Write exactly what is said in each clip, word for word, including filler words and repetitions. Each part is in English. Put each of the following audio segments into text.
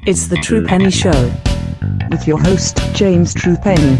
It's the True Penny Show with your host, James True Penny.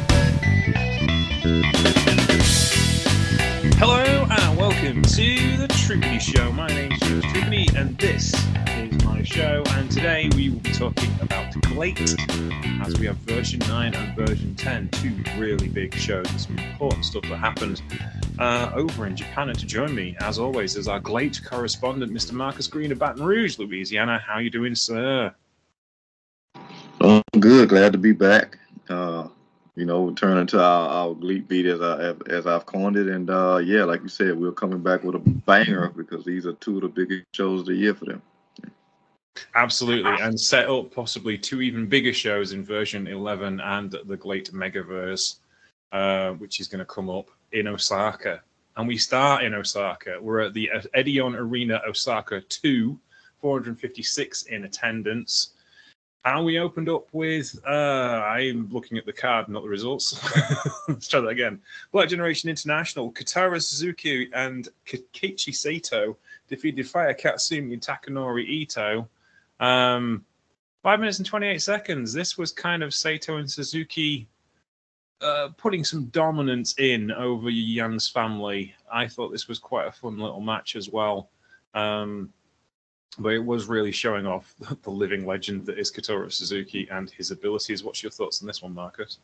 Hello and welcome to the True Penny Show. My name's James True Penny and this is my show. And today we will be talking about GLEAT, as we have version nine and version ten, two really big shows and some important stuff that happened uh, over in Japan. And to join me, as always, is our GLEAT correspondent, Mister Marcus Green of Baton Rouge, Louisiana. How are you doing, sir? Oh, good. Glad to be back. Uh, you know, returning to our, our GLEAT beat as I as I've coined it, and uh, yeah, like you said, we're coming back with a banger because these are two of the biggest shows of the year for them. Absolutely, and set up possibly two even bigger shows in version eleven and the GLEAT Megaverse, uh, which is going to come up in Osaka. And we start in Osaka. We're at the Edion Arena Osaka two, four hundred fifty-six in attendance. And we opened up with, uh, I'm looking at the card, not the results. Let's try that again. Black Generation International, Kotaro Suzuki and Keiichi Sato defeated Fire Katsumi and Takanori Ito. Um, five minutes and twenty-eight seconds. This was kind of Sato and Suzuki uh, putting some dominance in over Yan's family. I thought this was quite a fun little match as well. Um, But it was really showing off the living legend that is Kotaro Suzuki and his abilities. What's your thoughts on this one, Marcus?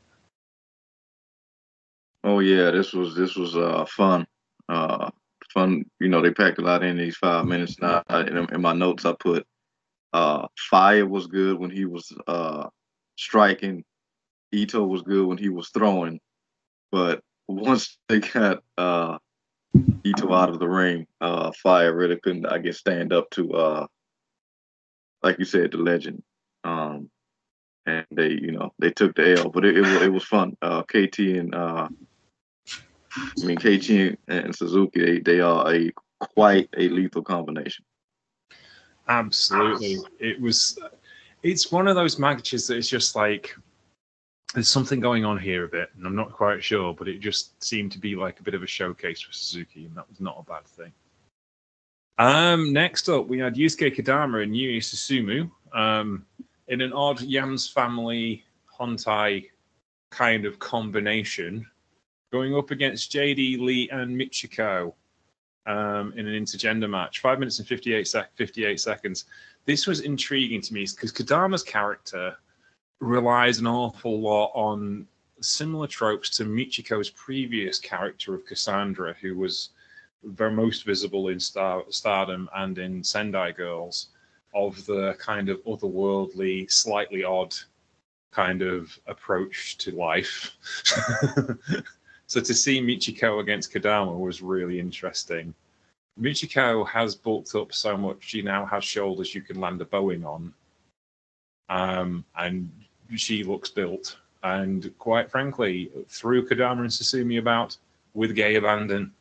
Oh yeah, this was this was uh, fun. Uh, fun. You know, they packed a lot in these five minutes. Now, I, in, in my notes, I put uh, Fire was good when he was uh, striking. Ito was good when he was throwing. But once they got uh, Ito out of the ring, uh, Fire really couldn't, I guess, stand up to, uh, like you said, the legend. Um, and they, you know, they took the L, but it, it, was, it was fun. Uh, K T and, uh, I mean, K T and Suzuki, they, they are a quite a lethal combination. Absolutely. It was, it's one of those matches that is just like, there's something going on here a bit, and I'm not quite sure, but it just seemed to be like a bit of a showcase for Suzuki, and that was not a bad thing. Um, next up, we had Yusuke Kodama and Yui Susumu um, in an odd Yan's family Hontai kind of combination, going up against J D, Lee, and Michiko um, in an intergender match. Five minutes and fifty-eight, sec- fifty-eight seconds. This was intriguing to me because Kodama's character relies an awful lot on similar tropes to Michiko's previous character of Cassandra, who was very most visible in Star, Stardom and in Sendai Girls, of the kind of otherworldly, slightly odd kind of approach to life. So to see Michiko against Kodama was really interesting. Michiko has bulked up so much, she now has shoulders you can land a Boeing on. Um, and she looks built, and quite frankly, threw Kodama and Susumu about with gay abandon.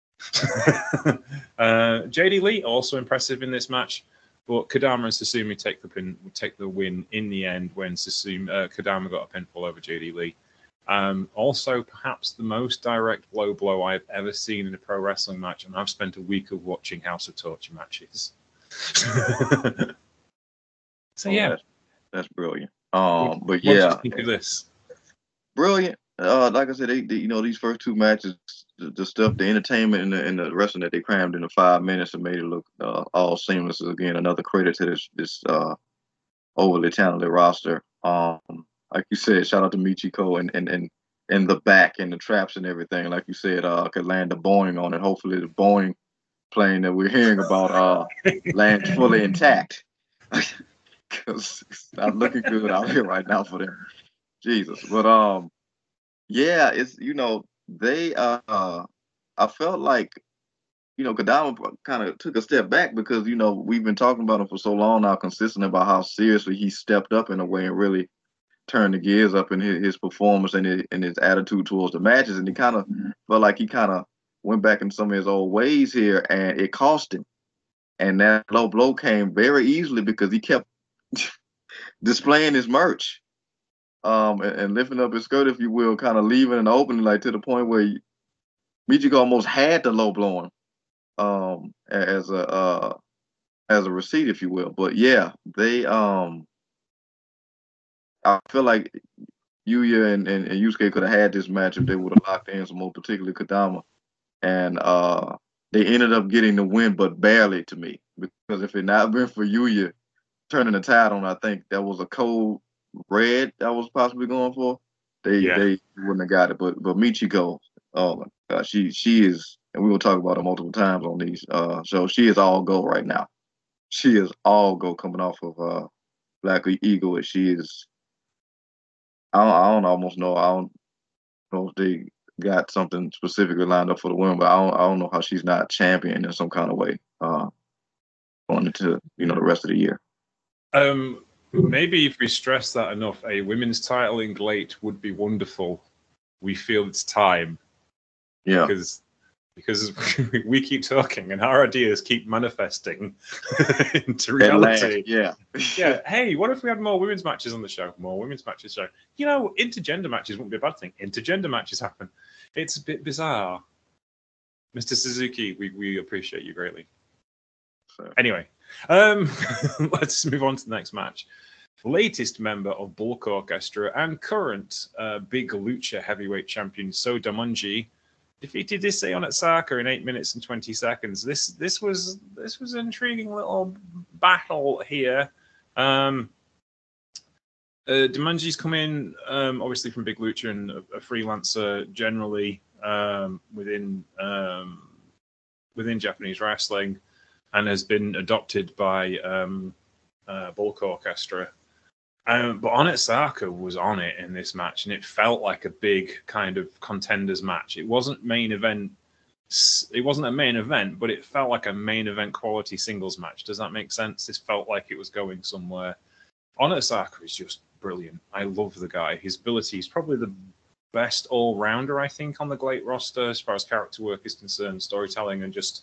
uh, J D Lee also impressive in this match, but Kodama and Susumu take the pin, take the win in the end when Susumu, uh, Kodama got a pinfall over J D Lee. Um, also, perhaps the most direct low blow I've ever seen in a pro wrestling match, and I've spent a week of watching House of Torture matches. So yeah. Oh, that's, that's brilliant. Um, what, but yeah, what do you think of this? Brilliant. Uh, like I said, they, they, you know, these first two matches, the, the stuff, the entertainment and the, and the wrestling that they crammed into five minutes and made it look uh, all seamless. Again, another credit to this this uh, overly talented roster. Um, like you said, shout out to Michiko and and and and the back and the traps and everything. Like you said, uh, could land a Boeing on it. Hopefully, the Boeing plane that we're hearing about uh lands fully intact. Because it's not looking good out here right now for them. Jesus. But um yeah, it's you know, they uh, uh I felt like, you know, Kodama kind of took a step back because, you know, we've been talking about him for so long now, consistent about how seriously he stepped up in a way and really turned the gears up in his, his performance and his, and his attitude towards the matches. And he kind of felt like he kind of went back in some of his old ways here, and it cost him. And that low blow came very easily because he kept displaying his merch, um, and, and lifting up his skirt, if you will, kind of leaving an opening, like to the point where he, Michiko almost had the low blow him, um, as a uh, as a receipt, if you will. But yeah, they um, I feel like Yuya and, and, and Yusuke could have had this match if they would have locked in some more, particularly Kadama. And uh, they ended up getting the win, but barely to me. Because if it not been for Yuya turning the tide on, I think that was a cold red that was possibly going for. They Yeah. they wouldn't have got it. But but Michiko, oh my God, she she is, and we will talk about her multiple times on these. Uh, so she is all go right now. She is all go coming off of uh Black Eagle. And she is. I don't, I don't almost know. I don't know if they got something specifically lined up for the win, but I don't I don't know how she's not champion in some kind of way. Uh, going into you know the rest of the year. Um, maybe if we stress that enough, a women's title in GLEAT would be wonderful. We feel it's time. Yeah. Because because we keep talking and our ideas keep manifesting into reality. Yeah. Yeah. Hey, what if we had more women's matches on the show? More women's matches show. You know, intergender matches wouldn't be a bad thing. Intergender matches happen. It's a bit bizarre. Mister Suzuki, we, we appreciate you greatly. So. Anyway, um, let's move on to the next match. Latest member of Bulk Orchestra and current uh, Big Lucha heavyweight champion So Damonji defeated Issei Onitsuka in eight minutes and twenty seconds. This this was this was an intriguing little battle here. Um, uh, Damonji's come in um, obviously from Big Lucha and a, a freelancer generally um, within um, within Japanese wrestling, and has been adopted by um, uh, Bulk Orchestra. Um, but Onitsuka was on it in this match, and it felt like a big kind of contenders match. It wasn't main event. It wasn't a main event, but it felt like a main event quality singles match. Does that make sense? This felt like it was going somewhere. Onitsuka is just brilliant. I love the guy. His ability is probably the best all-rounder, I think, on the GLEAT roster as far as character work is concerned, storytelling, and just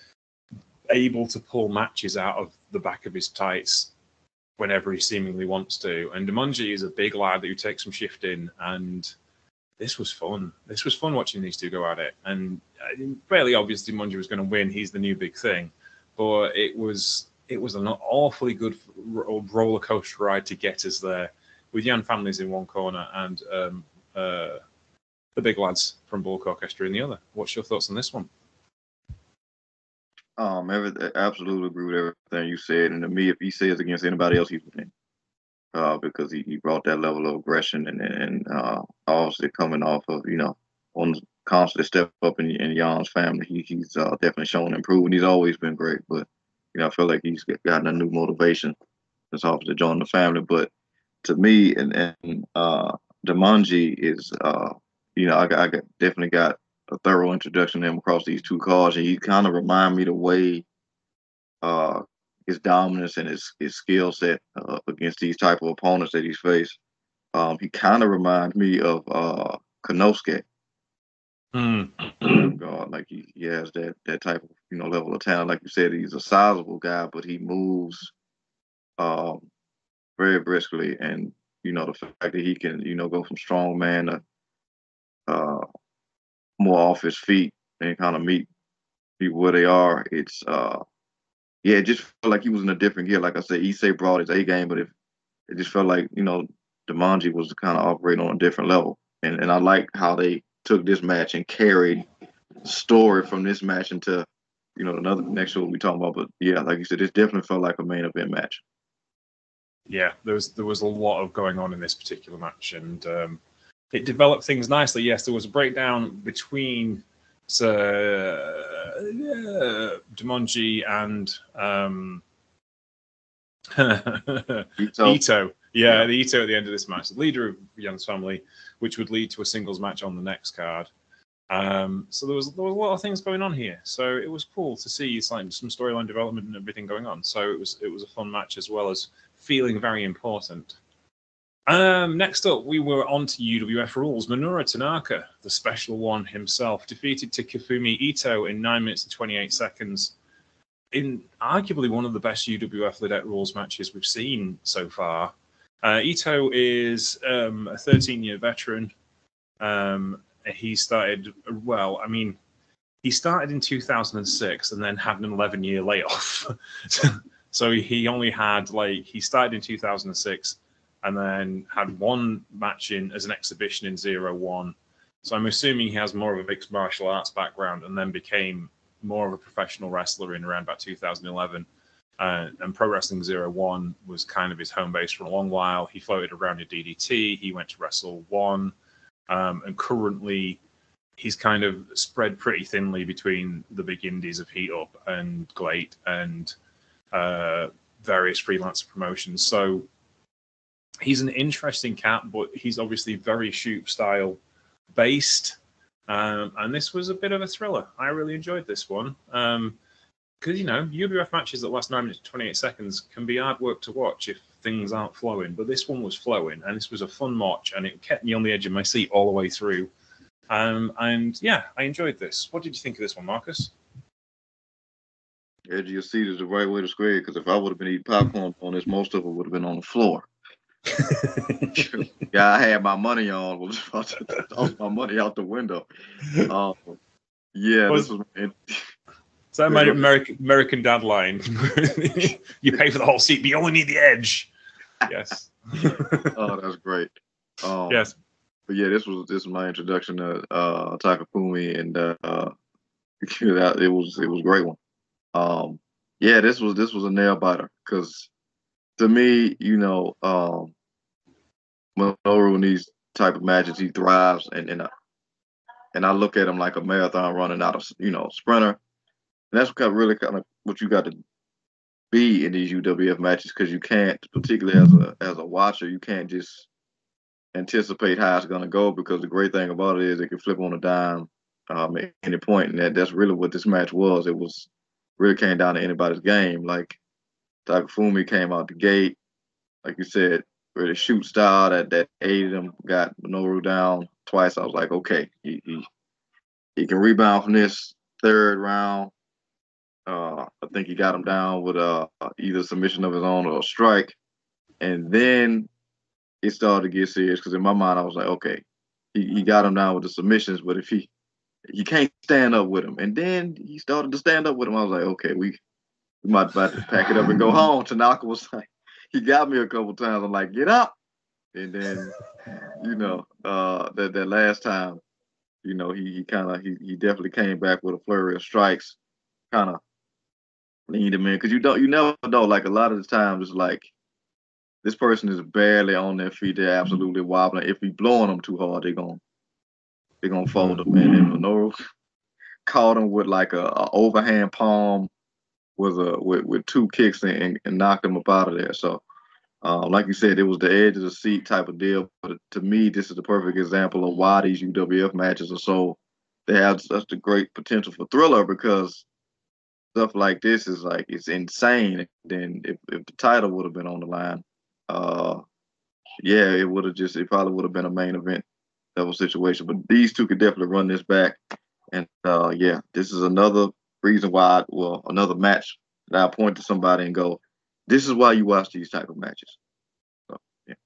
able to pull matches out of the back of his tights whenever he seemingly wants to. And Damonji is a big lad who takes some shifting, and this was fun. This was fun watching these two go at it. And fairly obvious Damonji was going to win. He's the new big thing. But it was it was an awfully good roller coaster ride to get us there, with Yan Families in one corner and um, uh, the big lads from Bulk Orchestra in the other. What's your thoughts on this one? Um, everything, absolutely agree with everything you said. And to me, if he says against anybody else, he's winning. Uh, because he, he brought that level of aggression and and uh, obviously coming off of, you know, on constantly step up in, in Jan's family. He, he's uh, definitely shown improvement. He's always been great, but, you know, I feel like he's gotten a new motivation since obviously joining the family. But to me, and, and uh, Damonji is, uh, you know, I, I got, definitely got a thorough introduction to him across these two cards, and he kind of remind me the way uh, his dominance and his, his skill set uh, against these type of opponents that he's faced. Um, he kind of reminds me of uh, Konosuke. Mm. God, like he, he has that that type of, you know, level of talent. Like you said, he's a sizable guy, but he moves um, very briskly, and you know the fact that he can, you know, go from strong man to uh, more off his feet and kind of meet people where they are. It's uh, yeah, it just felt like he was in a different gear. Like I said, Issei brought his A game, but if it just felt like, you know, Damonji was kind of operating on a different level. And and I like how they took this match and carried the story from this match into, you know, another next show we'll be talking about. But yeah, like you said, it definitely felt like a main event match. Yeah, there was there was a lot of going on in this particular match, and um, it developed things nicely. Yes, there was a breakdown between uh, uh, Damonji and um, Ito. Ito. Yeah, Yeah. the Ito at the end of this match, the leader of Jan's family, which would lead to a singles match on the next card. Um, so there was there was a lot of things going on here. So it was cool to see like, some storyline development and everything going on. So it was it was a fun match as well as feeling very important. Um, next up, we were on to U W F rules. Minoru Tanaka, the special one himself, defeated Takafumi Ito in nine minutes and twenty-eight seconds. In arguably one of the best U W F Lidet rules matches we've seen so far. Uh, Ito is um, a thirteen-year veteran. Um, he started, well, I mean, he started in two thousand six and then had an eleven-year layoff. So he only had, like, he started in two thousand six and then had one match in as an exhibition in zero one. So I'm assuming he has more of a mixed martial arts background, and then became more of a professional wrestler in around about two thousand eleven. Uh, and Pro Wrestling zero one was kind of his home base for a long while. He floated around in D D T. He went to Wrestle One, um, and currently he's kind of spread pretty thinly between the big indies of Heat Up and Glate and uh, various freelance promotions. So he's an interesting cat, but he's obviously very shoot style based. Um, and this was a bit of a thriller. I really enjoyed this one. Um, Because, you know, U W F matches that last nine minutes and twenty-eight seconds can be hard work to watch if things aren't flowing. But this one was flowing, and this was a fun watch, and it kept me on the edge of my seat all the way through. Um, and, yeah, I enjoyed this. What did you think of this one, Marcus? Edge of your seat is the right way to square it, because if I would have been eating popcorn on this, most of it would have been on the floor. Yeah, I had my money on. Was about to toss my money out the window. Uh, yeah, Was- this was... Is that my American, American Dad line? You pay for the whole seat, but you only need the edge. Yes. Oh, that's great. Um, Yes. But yeah, this was this was my introduction to uh, Takafumi, and uh, it was it was a great one. Um, yeah, this was this was a nail biter, because to me, you know, um, Minoru in these type of matches, he thrives, and and, uh, and I look at him like a marathon running out of, you know, sprinter. And that's kind of really kind of what you got to be in these U W F matches, because you can't, particularly as a as a watcher, you can't just anticipate how it's going to go, because the great thing about it is it can flip on a dime um, at any point, and that, that's really what this match was. It was really came down to anybody's game. Like Takafumi came out the gate, like you said, really shoot style that that aided him, got Minoru down twice. I was like, okay, he he, he can rebound from this third round. Uh, I think he got him down with uh, either submission of his own or a strike. And then it started to get serious, because in my mind, I was like, okay, he, he got him down with the submissions, but if he he can't stand up with him. And then he started to stand up with him. I was like, okay, we, we might about to pack it up and go home. Tanaka was like, he got me a couple times. I'm like, get up. And then, you know, uh, that, that last time, you know, he, he kind of, he, he definitely came back with a flurry of strikes, kind of leaned him in, because you don't, you never know. Like a lot of the times, it's like this person is barely on their feet. They're absolutely wobbling. If we blowing them too hard, they're gonna they're gonna fold them. And then Minoru caught him with like a, a overhand palm with a with, with two kicks and, and knocked him up out of there. So, um, like you said, it was the edge of the seat type of deal. But to me, this is the perfect example of why these U W F matches are so, they have such a great potential for thriller, because stuff like this is like, it's insane. Then if, if the title would have been on the line, uh, yeah, it would have just, it probably would have been a main event level situation. But these two could definitely run this back. And uh, yeah, this is another reason why, I, well, another match that I point to somebody and go, this is why you watch these type of matches. So, yeah.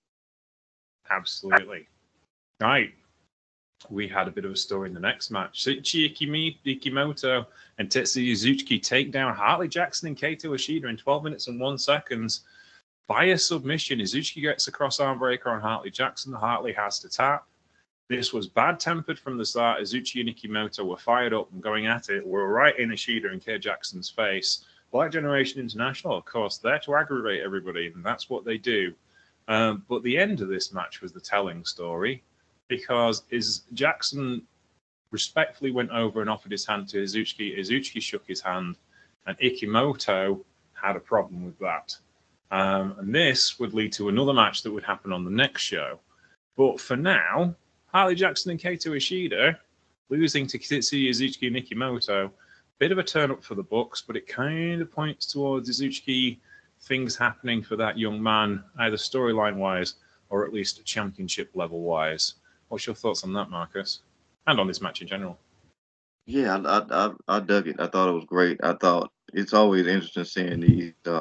Absolutely. Right. We had a bit of a story in the next match. Seiichi Ikimi, Ikimoto and Tetsuya Izuchi take down Hartley Jackson and Kaito Ishida in twelve minutes and one seconds by a submission. Izuchi gets a cross arm breaker on Hartley Jackson. Hartley has to tap. This was bad-tempered from the start. Izuchi and Ikimoto were fired up and going at it. We're right in Ishida and K. Jackson's face. Black Generation International, of course, they're to aggravate everybody, and that's what they do. Um, but the end of this match was the telling story, because is Jackson respectfully went over and offered his hand to Izuchi. Izuchi shook his hand, and Ikimoto had a problem with that. Um, and this would lead to another match that would happen on the next show. But for now, Hartley Jackson and Kaito Ishida losing to Tetsuya Izuchi and Ikimoto, bit of a turn up for the Bucks, but it kind of points towards Izuchi things happening for that young man, either storyline-wise or at least championship level-wise. What's your thoughts on that, Marcus? And on this match in general? Yeah, I, I, I, I dug it. I thought it was great. I thought it's always interesting seeing these uh,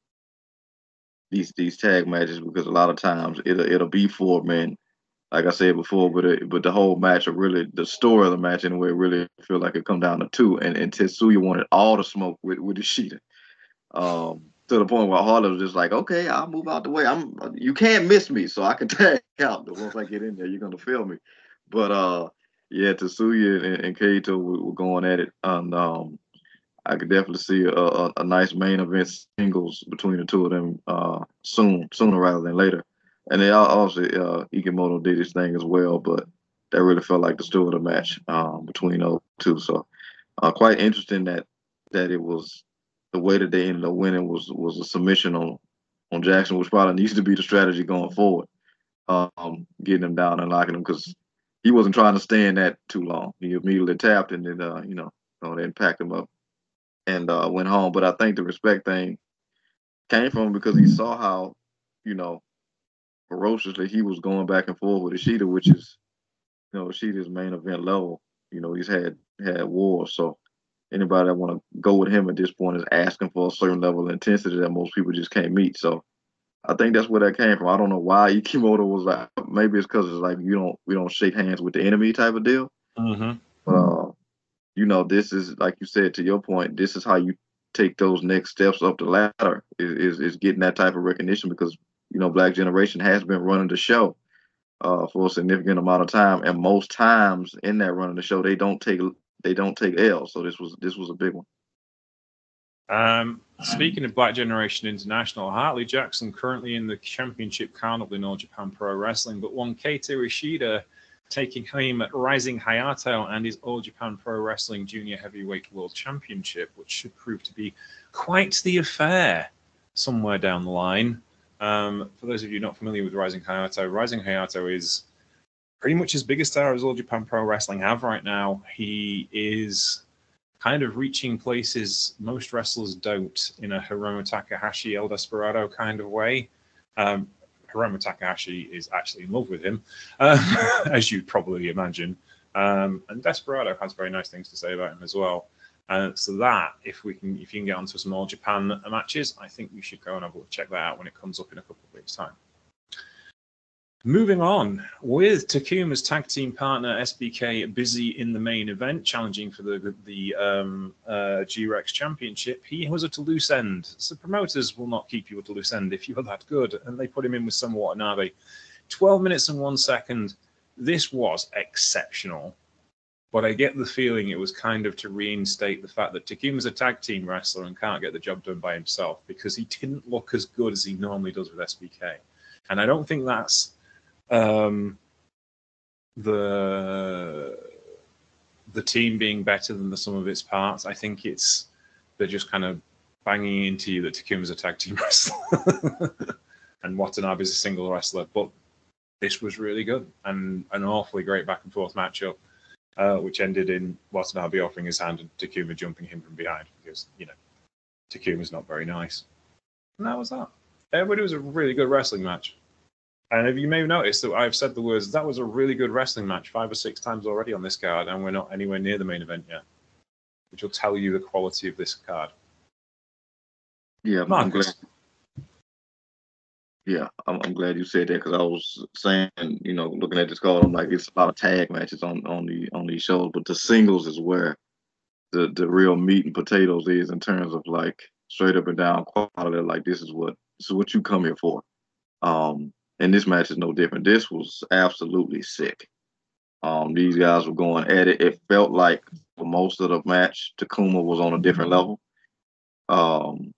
these these tag matches, because a lot of times it'll it'll be four men, like I said before, but it, but the whole match, or really the story of the match, in a way, really feel like it come down to two. And and Tetsuya wanted all the smoke with with Ishida. Um, to the point where Harley was just like, okay, I'll move out the way. I'm you can't miss me, so I can tag out. But once I get in there, you're gonna feel me. But uh, yeah, Tetsuya and, and Kaito were, were going at it, and um, I could definitely see a, a, a nice main event singles between the two of them uh soon, sooner rather than later. And then also uh, Ikemoto did his thing as well, but that really felt like the story of the match um, between those two. So uh, quite interesting that that it was the way that they ended up winning was was a submission on on Jackson, which probably needs to be the strategy going forward. Um, getting him down and locking him because he wasn't trying to stay in that too long. He immediately tapped and then uh, you know, you know, then packed him up and uh, went home. But I think the respect thing came from him because he saw how, you know, ferociously he was going back and forth with Ishida, which is, you know, Ishida's main event level. You know, he's had had wars, so anybody that want to go with him at this point is asking for a certain level of intensity that most people just can't meet. So I think that's where that came from. I don't know why Ikimoto was like, maybe it's because it's like you don't we don't shake hands with the enemy type of deal. Mm-hmm. But uh, you know, this is like you said to your point. This is how you take those next steps up the ladder. Is is, is getting that type of recognition because you know Black Generation has been running the show uh, for a significant amount of time, and most times in that running the show they don't take they don't take L's. So this was this was a big one. Um, speaking of Black Generation International, Hartley Jackson currently in the championship carnival in All Japan Pro Wrestling, but won Kaito Ishida, taking home at Rising Hayato and his All Japan Pro Wrestling Junior Heavyweight World Championship, which should prove to be quite the affair somewhere down the line. Um, for those of you not familiar with Rising Hayato, Rising Hayato is pretty much as big a star as All Japan Pro Wrestling have right now. He is kind of reaching places most wrestlers don't in a Hiromu Takahashi, El Desperado kind of way. Um, Hiromu Takahashi is actually in love with him, uh, as you'd probably imagine. Um, and Desperado has very nice things to say about him as well. Uh, so that, if we can, if you can get onto some All Japan matches, I think we should go and have a look, check that out when it comes up in a couple of weeks' time. Moving on with Takuma's tag team partner S B K busy in the main event, challenging for the the um, uh, G-Rex Championship. He was at a loose end. So promoters will not keep you at a loose end if you're that good, and they put him in with Soma Watanabe. twelve minutes and one second. This was exceptional, but I get the feeling it was kind of to reinstate the fact that Takuma's a tag team wrestler and can't get the job done by himself because he didn't look as good as he normally does with S B K, and I don't think that's Um, the the team being better than the sum of its parts. I think it's they're just kind of banging into you that Takuma's a tag team wrestler and Watanabe's a single wrestler. But this was really good and an awfully great back and forth matchup, uh, which ended in Watanabe offering his hand and Takuma jumping him from behind because you know Takuma's not very nice. And that was that. Everybody was a really good wrestling match. And if you may have noticed that I've said the words, that was a really good wrestling match five or six times already on this card, and we're not anywhere near the main event yet, which will tell you the quality of this card. Yeah, I'm Marcus. glad. Yeah, I'm, I'm glad you said that because I was saying, you know, looking at this card, I'm like, it's a lot of tag matches on on the on these shows, but the singles is where the the real meat and potatoes is in terms of like straight up and down quality. Like this is what this is what you come here for. Um. And this match is no different. This was absolutely sick. Um, these guys were going at it. It felt like for most of the match, Takuma was on a different level. Um,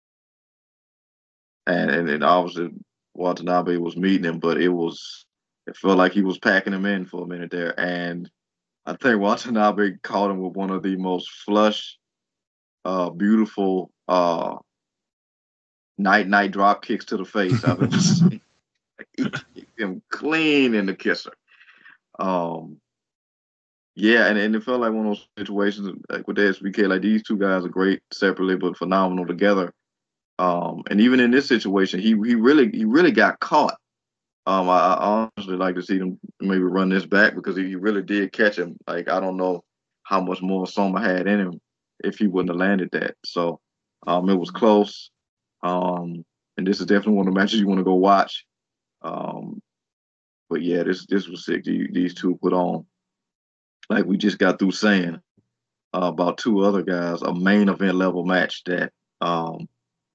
and and then obviously Watanabe was meeting him, but it was it felt like he was packing him in for a minute there. And I think Watanabe caught him with one of the most flush, uh, beautiful uh, night night drop kicks to the face I've ever seen. He kicked him clean in the kisser. Um, yeah, and, and it felt like one of those situations like with the S B K, like these two guys are great separately but phenomenal together. Um, and even in this situation, he he really he really got caught. Um, I, I honestly like to see them maybe run this back because he really did catch him. Like I don't know how much more Soma had in him if he wouldn't have landed that. So um, it was close. Um, and this is definitely one of the matches you want to go watch. Um, but yeah, this this was sick. These two put on, like we just got through saying uh, about two other guys, a main event level match that um,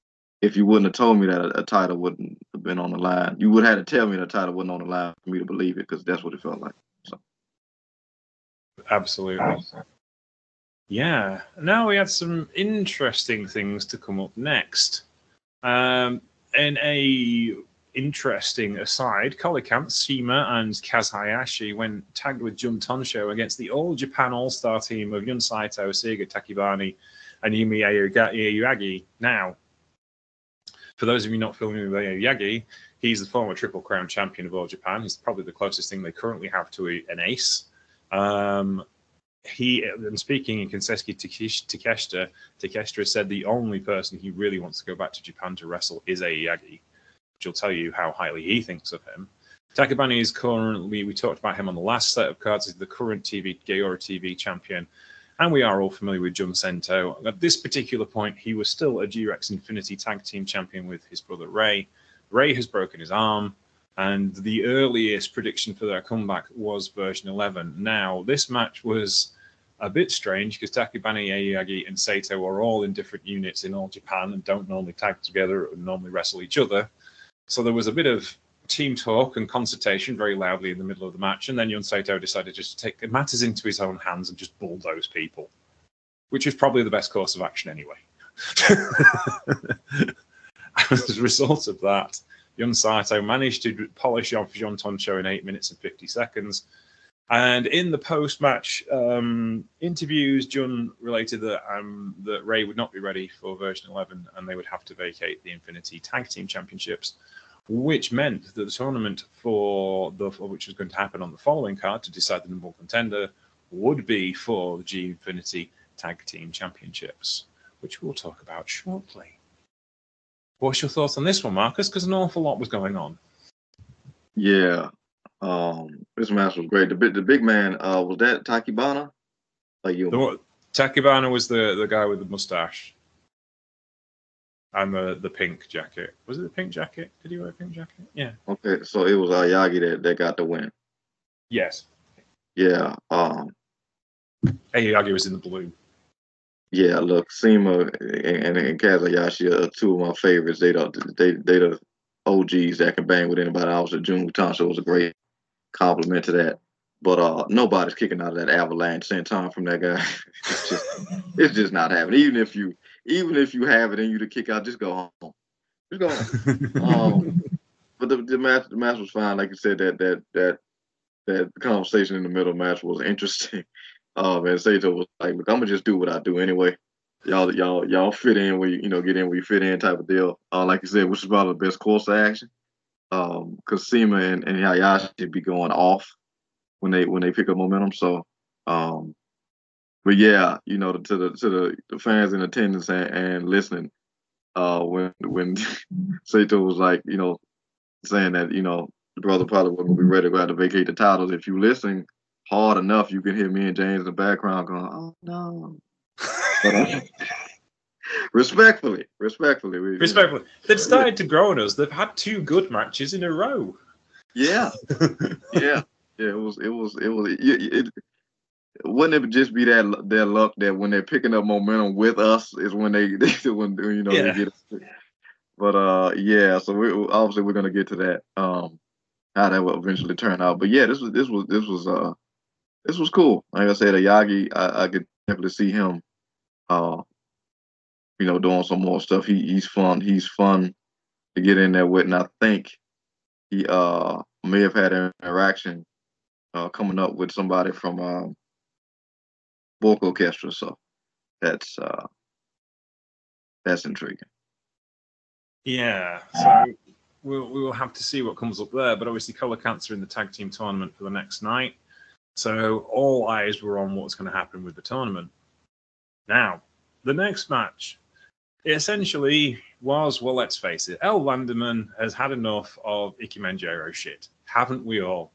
if you wouldn't have told me that a, a title wouldn't have been on the line, you would have had to tell me the title wasn't on the line for me to believe it, because that's what it felt like. So. Absolutely. Yeah. Now we had some interesting things to come up next. Um, in a interesting aside, Colicant, Seema, and Kaz Hayashi went tagged with Jun Tonsho against the All Japan All Star team of Yun Saito, Seiga Takibani, and Yumi Aoyagi. Now, for those of you not familiar with Aoyagi, he's the former Triple Crown champion of All Japan. He's probably the closest thing they currently have to a, an ace. Um, he, and speaking in Kensuke Takeshita, Takeshita said the only person he really wants to go back to Japan to wrestle is Aoyagi, which will tell you how highly he thinks of him. Takibani is currently, we talked about him on the last set of cards, he's the current T V, Gaora T V champion, and we are all familiar with Jun Sento. At this particular point, he was still a G-Rex Infinity Tag Team champion with his brother Ray. Ray has broken his arm, and the earliest prediction for their comeback was version eleven. Now, this match was a bit strange because Takibani, Aoyagi, and Saito are all in different units in All Japan and don't normally tag together and normally wrestle each other. So there was a bit of team talk and consultation very loudly in the middle of the match, and then Yun Saito decided just to take matters into his own hands and just bulldoze people, which is probably the best course of action anyway. As a result of that, Yun Saito managed to polish off Jun Tonsho in eight minutes and fifty seconds. And in the post-match um, interviews, Jun related that um, that Ray would not be ready for version eleven, and they would have to vacate the Infinity Tag Team Championships, which meant that the tournament for the which was going to happen on the following card to decide the number one contender would be for the G Infinity Tag Team Championships, which we'll talk about shortly. What's your thoughts on this one, Marcus? Because an awful lot was going on. Yeah, um, this match was great. The big, the big man, uh, was that Takibana? Like you? The, Takibana was the, the guy with the mustache and the, the pink jacket. Was it the pink jacket? Did he wear a pink jacket? Yeah. Okay, so it was Aoyagi that, that got the win. Yes. Yeah. Um. Aoyagi was in the blue. Yeah, look, Seema and, and Kaz Hayashi are two of my favorites. They don't, they they the O Gs that can bang with anybody. Obviously, Jun Tonsho was a great compliment to that. But uh, nobody's kicking out of that avalanche senton from that guy. It's just, it's just not happening. Even if you, even if you have it in you to kick out, just go home. Just go home. um, but the, the match, the match was fine. Like you said, that that that that conversation in the middle of the match was interesting. Um, and Saito was like, "Look, I'm gonna just do what I do anyway. Y'all, y'all, y'all fit in where you, you know, get in where you fit in, type of deal." Uh, like you said, which is probably the best course of action. Um, because Seema and, and Hayashi be going off when they when they pick up momentum. So, um, but yeah, you know, to the to the, the fans in attendance and, and listening, uh, when when Saito was like, you know, saying that, you know, the brother probably wouldn't be ready to go out to vacate the titles. If you listen hard enough, you can hear me and James in the background going, "Oh no." But, uh, respectfully, respectfully, we, respectfully, you know, they've started to grow on us. They've had two good matches in a row. Yeah, yeah, yeah. It was, it was, it was. It, it, wouldn't it just be that their luck that when they're picking up momentum with us is when they, they when you know yeah. they get. But uh, yeah. So we obviously we're gonna get to that. Um, how that will eventually turn out. But yeah, this was this was this was uh. This was cool. Like I said, Aoyagi, I, I could definitely see him, uh, you know, doing some more stuff. He he's fun. He's fun to get in there with, and I think he uh may have had an interaction uh, coming up with somebody from um, Bulk Orchestra. So that's uh, that's intriguing. Yeah. So we'll we will have to see what comes up there. But obviously, Colicant's are in the tag team tournament for the next night. So all eyes were on what's going to happen with the tournament. Now, the next match essentially was, well, let's face it, El Vanderman has had enough of Ikemenjaro shit. Haven't we all?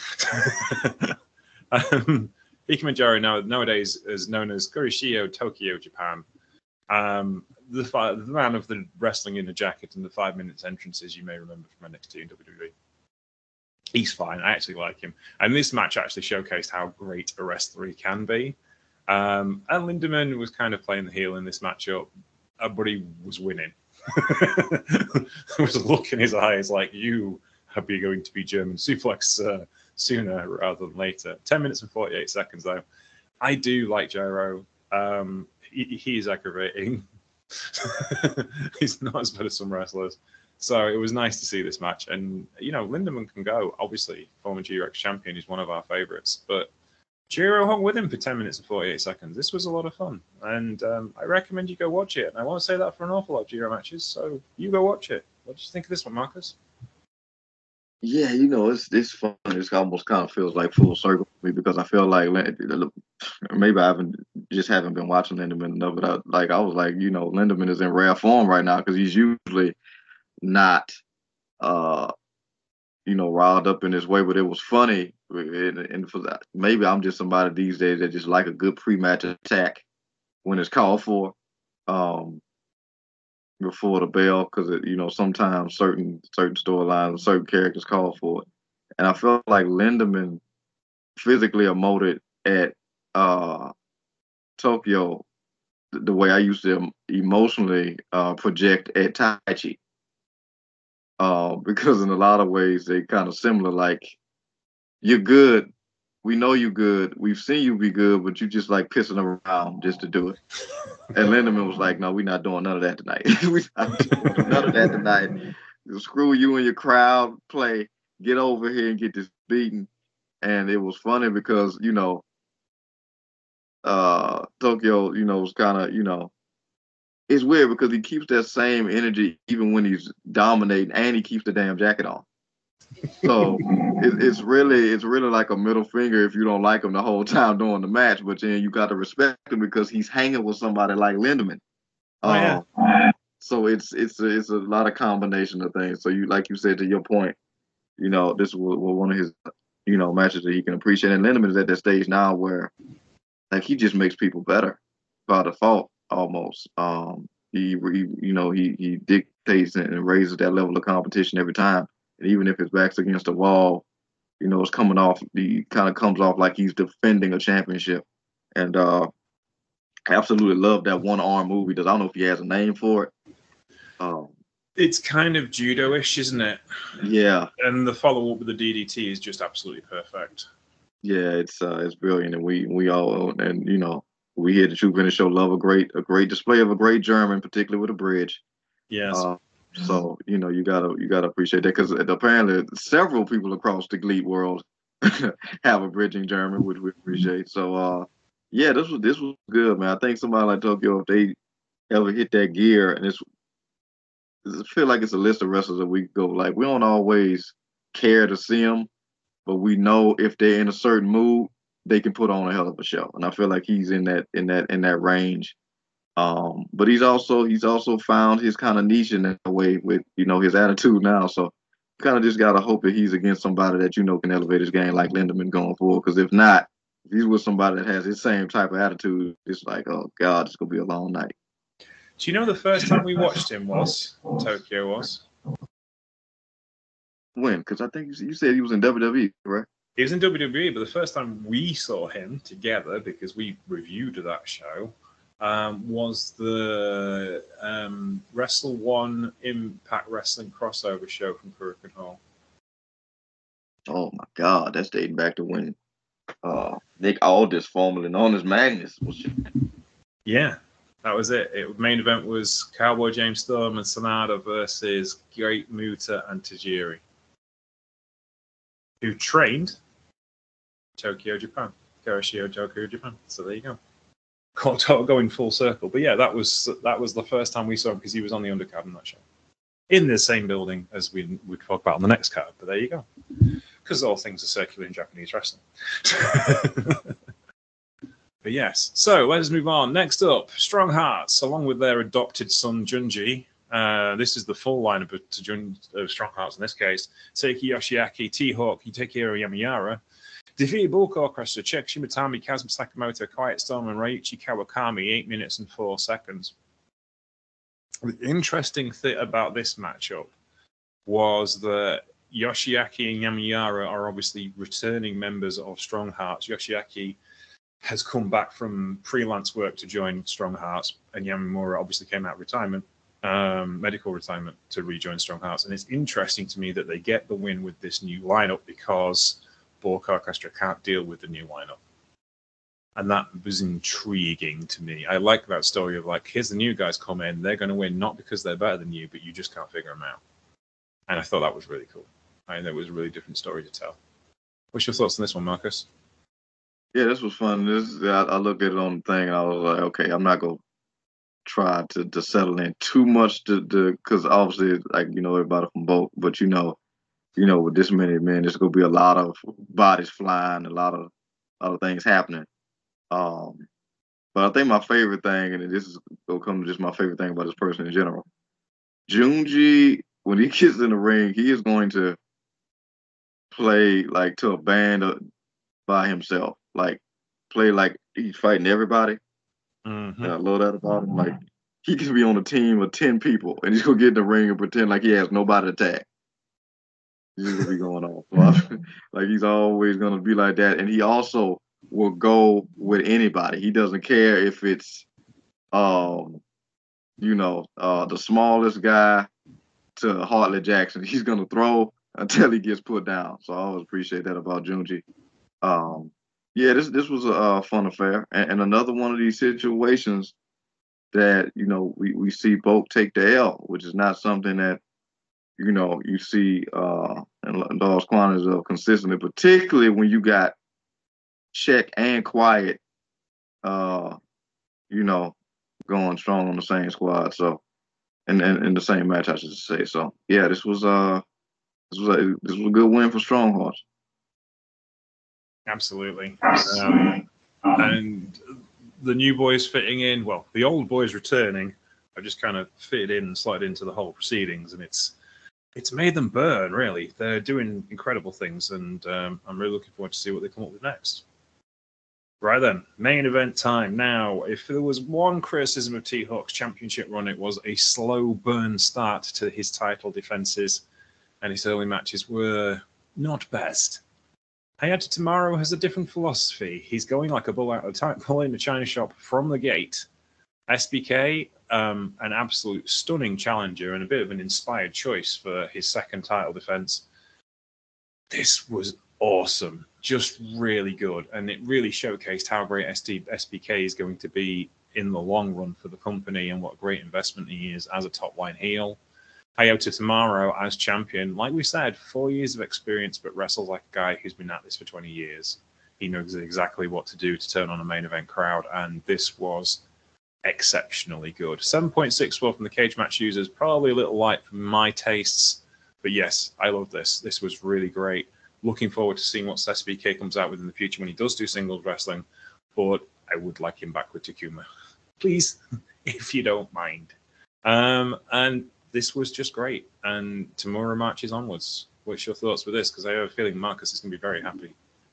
um, Ikemenjaro now, nowadays is known as Kurishio Tokyo, Japan. Um, the, fi- the man of the wrestling in a jacket and the five minutes entrances you may remember from N X T and W W E. He's fine. I actually like him. And this match actually showcased how great a wrestler he can be. Um, and Lindemann was kind of playing the heel in this matchup, uh, but he was winning. there was a look in his eyes like, you are going to be German suplex uh, sooner rather than later. ten minutes and forty-eight seconds, though. I do like Gyro. Um, he, he is aggravating. He's not as bad as some wrestlers. So it was nice to see this match. And, you know, Lindemann can go. Obviously, former G R X champion is one of our favourites. But Gyro hung with him for ten minutes and forty-eight seconds. This was a lot of fun. And um, I recommend you go watch it. And I won't say that for an awful lot of G R matches. So you go watch it. What did you think of this one, Marcus? Yeah, you know, it's it's fun. It almost kind of feels like full circle for me because I feel like maybe I haven't just haven't been watching Lindemann enough, but I, like I was like, you know, Lindemann is in rare form right now because he's usually not, uh, you know, riled up in this way. But it was funny, and, and for that, maybe I'm just somebody these days that just like a good pre-match attack when it's called for. Um, before the bell, because you know sometimes certain certain storylines, certain characters call for it, and I felt like Lindemann physically emoted at uh, Tokyo the, the way I used to emotionally uh, project at Taichi, uh, because in a lot of ways they kind of similar. Like, you're good. We know you good. We've seen you be good, but you just like pissing around just to do it. And Lindemann was like, no, we're not doing none of that tonight. We're not doing none of that tonight. Screw you and your crowd play. Get over here and get this beaten. And it was funny because, you know, uh, Tokyo, you know, was kind of, you know, it's weird because he keeps that same energy even when he's dominating, and he keeps the damn jacket on. So it, it's really it's really like a middle finger if you don't like him the whole time during the match, but then you got to respect him because he's hanging with somebody like Lindemann. Oh, yeah. Uh, so it's it's a, it's a lot of combination of things. So you like you said, to your point, you know, this was one of his you know matches that he can appreciate. And Lindemann is at that stage now where like he just makes people better by default almost. Um, he, he you know he he dictates and raises that level of competition every time. And even if his back's against the wall, you know, it's coming off, he kind of comes off like he's defending a championship. And uh, I absolutely love that one arm move he does. I don't know if he has a name for it. Um, it's kind of judo-ish, isn't it? Yeah. And the follow-up with the D D T is just absolutely perfect. Yeah, it's uh, it's brilliant. And we we all, and, you know, we here at the True Finish Show love a great, a great display of a great German, particularly with a bridge. Yes. Uh, So, you know, you gotta you gotta appreciate that because apparently several people across the G L E world have a bridging German, which we appreciate. So, uh, yeah, this was this was good, man. I think somebody like Tokyo, if they ever hit that gear, and it's, I feel like it's a list of wrestlers that we go like we don't always care to see them, but we know if they're in a certain mood, they can put on a hell of a show. And I feel like he's in that in that in that range. Um, but he's also he's also found his kind of niche in that way with, you know, his attitude now. So kind of just gotta hope that he's against somebody that, you know, can elevate his game like Lindemann going forward. Because if not, if he's with somebody that has his same type of attitude, it's like, oh God, it's gonna be a long night. Do you know the first time we watched him was Tokyo was? When? Because I think you said he was in W W E, right? He was in W W E, but the first time we saw him together, because we reviewed that show, Um, was the um, Wrestle One Impact Wrestling crossover show from Korakuen Hall. Oh my God, that's dating back to when uh, Nick Aldis, formerly known as Magnus, was. Yeah, that was it. It main event was Cowboy James Storm and Sanada versus Great Muta and Tajiri, who trained Tokyo, Japan, Kurashio, Tokyo, Japan. So there you go. Going full circle, but yeah, that was that was the first time we saw him because he was on the undercard in that show, in the same building as we we talk about on the next card. But there you go, because all things are circular in Japanese wrestling. But yes, so let's move on. Next up, Strong Hearts, along with their adopted son Junji. Uh, this is the full lineup of, Jun, of Strong Hearts in this case: Seiki Yoshiaki, T-Hawk, Hideki Yamayara. Defeated Bulk Orchestra, Check Shimatami, Kazuma Sakamoto, Quiet Storm, and Ryuichi Kawakami, eight minutes and four seconds. The interesting thing about this matchup was that Yoshiaki and Yamayara are obviously returning members of Strong Hearts. Yoshiaki has come back from freelance work to join Strong Hearts, and Yamamura obviously came out of retirement. um, medical retirement to rejoin Strong Hearts. And it's interesting to me that they get the win with this new lineup because Bork Orchestra can't deal with the new lineup. And that was intriguing to me. I like that story of like, here's the new guys come in, they're going to win not because they're better than you, but you just can't figure them out. And I thought that was really cool. I think that was a really different story to tell. What's your thoughts on this one, Marcus? Yeah, this was fun. This I, I looked at it on the thing and I was like, okay, I'm not gonna try to, to settle in too much to because obviously, like you know, everybody from both, but you know, you know, with this many men, there's gonna be a lot of bodies flying, a lot of other things happening. Um, but I think my favorite thing, and this is gonna come to just my favorite thing about this person in general, Junji, when he gets in the ring, he is going to play like to a band by himself, like play like he's fighting everybody. Mm-hmm. And I love that about him. Like he can be on a team of ten people, and he's gonna get in the ring and pretend like he has nobody to tag. He's gonna be going off. Like he's always gonna be like that, and he also will go with anybody. He doesn't care if it's, um, you know, uh, the smallest guy to Hartley Jackson. He's gonna throw until he gets put down. So I always appreciate that about Junji. Um, yeah, this this was a uh, fun affair, and, and another one of these situations that you know we, we see both take the L, which is not something that you know you see uh, in Dawes Quantities of consistently, particularly when you got Check and Quiet, uh, you know, going strong on the same squad. So, and in, in, in the same match, I should say. So, yeah, this was uh, this was a, this was a good win for Stronghearts. Absolutely. Um, and the new boys fitting in, well, the old boys returning, have just kind of fitted in and slotted into the whole proceedings, and it's it's made them burn, really. They're doing incredible things, and um, I'm really looking forward to see what they come up with next. Right then, main event time. Now, if there was one criticism of T-Hawk's championship run, it was a slow burn start to his title defenses, and his early matches were not best. Hayato Tamaro has a different philosophy. He's going like a bull out of the time, bull in the china shop from the gate. S B K, um, an absolute stunning challenger and a bit of an inspired choice for his second title defense. This was awesome, just really good, and it really showcased how great S B K is going to be in the long run for the company and what a great investment he is as a top-line heel. Hayato Tamaro as champion, like we said, four years of experience, but wrestles like a guy who's been at this for twenty years. He knows exactly what to do to turn on a main event crowd, and this was exceptionally good. seven point six four from the cage match users, probably a little light for my tastes, but yes, I love this. This was really great. Looking forward to seeing what S B K comes out with in the future when he does do singles wrestling, but I would like him back with Takuma. Please, if you don't mind. Um, and this was just great, and Tamura marches onwards. What's your thoughts with this? Because I have a feeling Marcus is going to be very happy.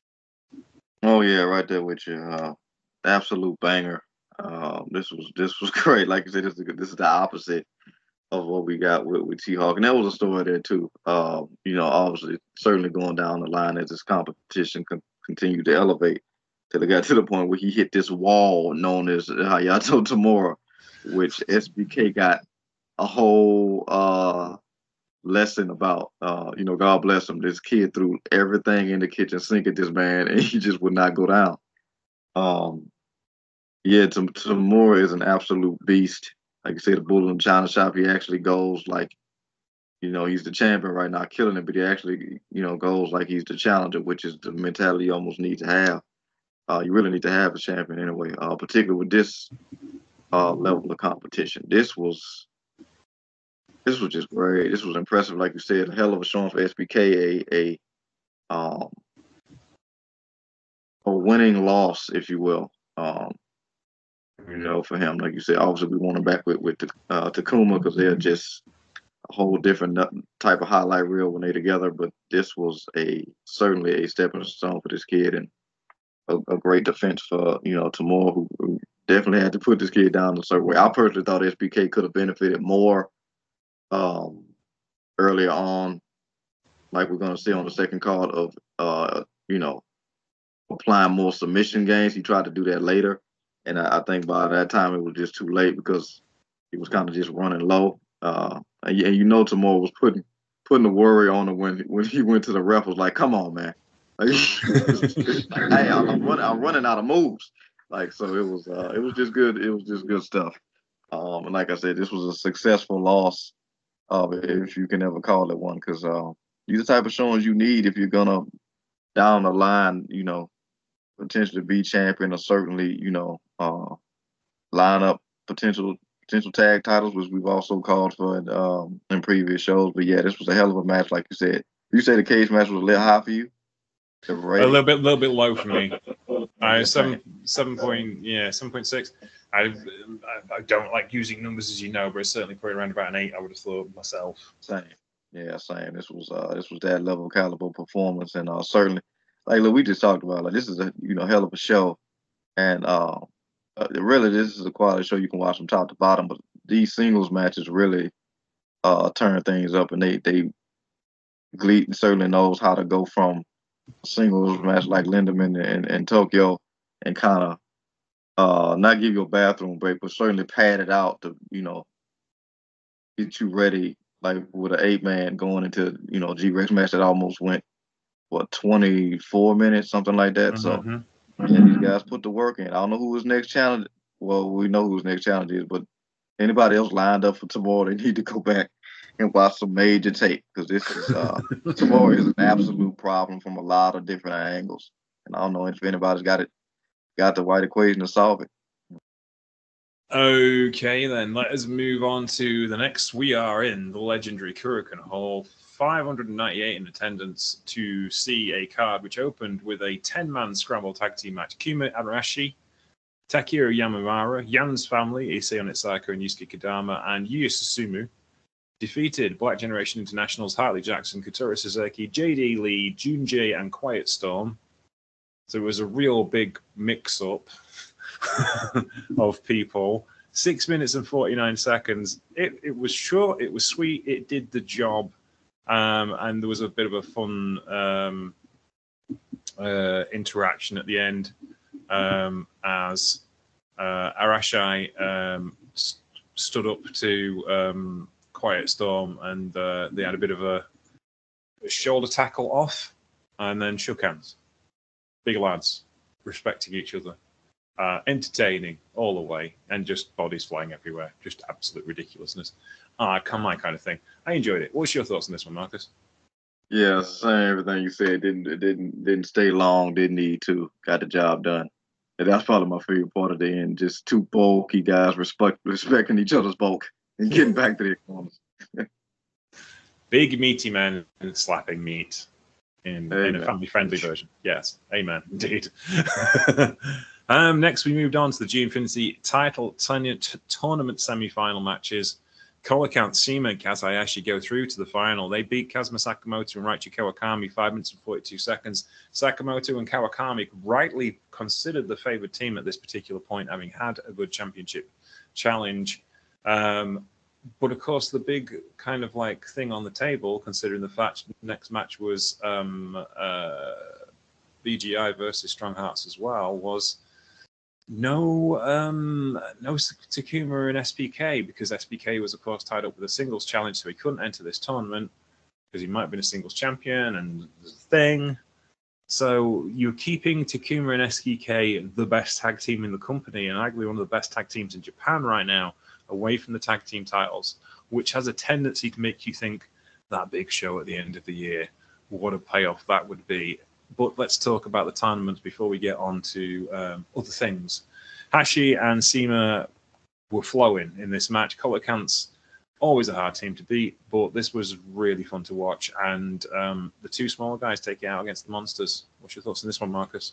Oh yeah, right there with you. Uh, absolute banger. Uh, this was this was great. Like you said, this is this is the opposite of what we got with, with T-Hawk, and that was a story there too. Uh, you know, obviously, certainly going down the line as this competition con- continued to elevate till it got to the point where he hit this wall known as Hayato Tamura, which S B K got a whole uh, lesson about. Uh, you know, God bless him. This kid threw everything in the kitchen sink at this man, and he just would not go down. Um, yeah, Tam- Tamura is an absolute beast. Like you say, the bull in the china shop, he actually goes like, you know, he's the champion right now, killing it, but he actually, you know, goes like he's the challenger, which is the mentality you almost need to have. Uh, you really need to have a champion anyway, uh, particularly with this uh, level of competition. This was This was just great. This was impressive, like you said. A hell of a showing for S B K. A a um a winning loss, if you will. Um, you know, for him, like you said, obviously we want him back with with the, uh, Takuma because they're just a whole different type of highlight reel when they're together. But this was a certainly a stepping stone for this kid and a, a great defense for you know Tamura, who, who definitely had to put this kid down in a certain way. I personally thought S B K could have benefited more. Um, earlier on, like we're going to see on the second card of, uh, you know, applying more submission games. He tried to do that later. And I, I think by that time it was just too late because he was kind of just running low. Uh, and, you- and you know Tamora was putting putting the worry on him when when he went to the ref. Was like, come on, man. Like, like, hey, I'm, I'm running. I'm running out of moves. Like, so it was. Uh, it was just good. It was just good stuff. Um, and like I said, this was a successful loss, uh, if you can ever call it one, because uh, these are the type of showings you need if you're gonna down the line, you know, potentially be champion or certainly, you know, uh, line up potential potential tag titles, which we've also called for in, um, in previous shows. But yeah, this was a hell of a match, like you said. You say the cage match was a little high for you. The A rating? little bit, little bit low for me. I Okay. seven seven point yeah seven point six. I, I I don't like using numbers, as you know, but it's certainly probably around about an eight. I would have thought myself. Same. Yeah, same. This was uh this was that level of caliber performance, and uh certainly, like look, we just talked about, like this is a you know hell of a show, and uh, uh really this is a quality show you can watch from top to bottom. But these singles matches really uh turn things up, and they they Gleaton certainly knows how to go from a singles match like Lindemann and, and Tokyo, and kind of uh not give you a bathroom break, but certainly pad it out to you know get you ready, like with an eight man going into you know G Rex match that almost went what twenty-four minutes, something like that. So Mm-hmm. yeah, these guys put the work in. I don't know who his next challenge. Well, we know who his next challenge is, but anybody else lined up for tomorrow, they need to go back and watch some major tape, because this is uh tomorrow is an absolute problem from a lot of different angles, and I don't know if anybody's got it got the right equation to solve it. Okay, then let us move on to the next. We are in the legendary Kurikan Hall, five hundred ninety-eight in attendance to see a card which opened with a ten-man scramble tag team match. Kuma Arashi, Takiro Yamamura, Yan's family, Issei Onitsaka and Yusuke Kadama, and Yuya Susumu defeated Black Generation Internationals, Hartley Jackson, Kotaro Suzuki, J D Lee, Junjay, and Quiet Storm. So it was a real big mix-up of people. Six minutes and forty-nine seconds. It, it was short, it was sweet, it did the job, um, and there was a bit of a fun um, uh, interaction at the end um, as uh, Arashai um, st- stood up to um, Quiet Storm, and uh, they had a bit of a, a shoulder tackle off, and then shook hands. Big lads, respecting each other. Uh, entertaining all the way, and just bodies flying everywhere. Just absolute ridiculousness. Ah, come my kind of thing. I enjoyed it. What's your thoughts on this one, Marcus? Yeah, same everything you said. Didn't it didn't didn't stay long. Didn't need to. Got the job done. And that's probably my favorite part of the end. Just two bulky guys respect respecting each other's bulk and getting back to their corners. Big meaty men slapping meat in, in a family-friendly version. Yes, amen, indeed. um, next, we moved on to the G Infinity title t- t- tournament semi-final matches. Call count Seema and Kaz Hayashi go through to the final. They beat Kazuma Sakamoto and Raichi Kawakami five minutes and forty-two seconds. Sakamoto and Kawakami rightly considered the favored team at this particular point, having had a good championship challenge. Um, but of course, the big kind of like thing on the table, considering the fact the next match was um, uh, B G I versus Strong Hearts as well, was no um, no Takuma and S P K, because S P K was, of course, tied up with a singles challenge, so he couldn't enter this tournament because he might have been a singles champion and there's a thing. So you're keeping Takuma and S P K the best tag team in the company, and arguably one of the best tag teams in Japan right now, away from the tag team titles, which has a tendency to make you think that big show at the end of the year, what a payoff that would be. But let's talk about the tournament before we get on to um, other things. Hashi and Seema were flowing in this match. Colicant's always a hard team to beat, but this was really fun to watch. And um, the two small guys take it out against the monsters. What's your thoughts on this one, Marcus?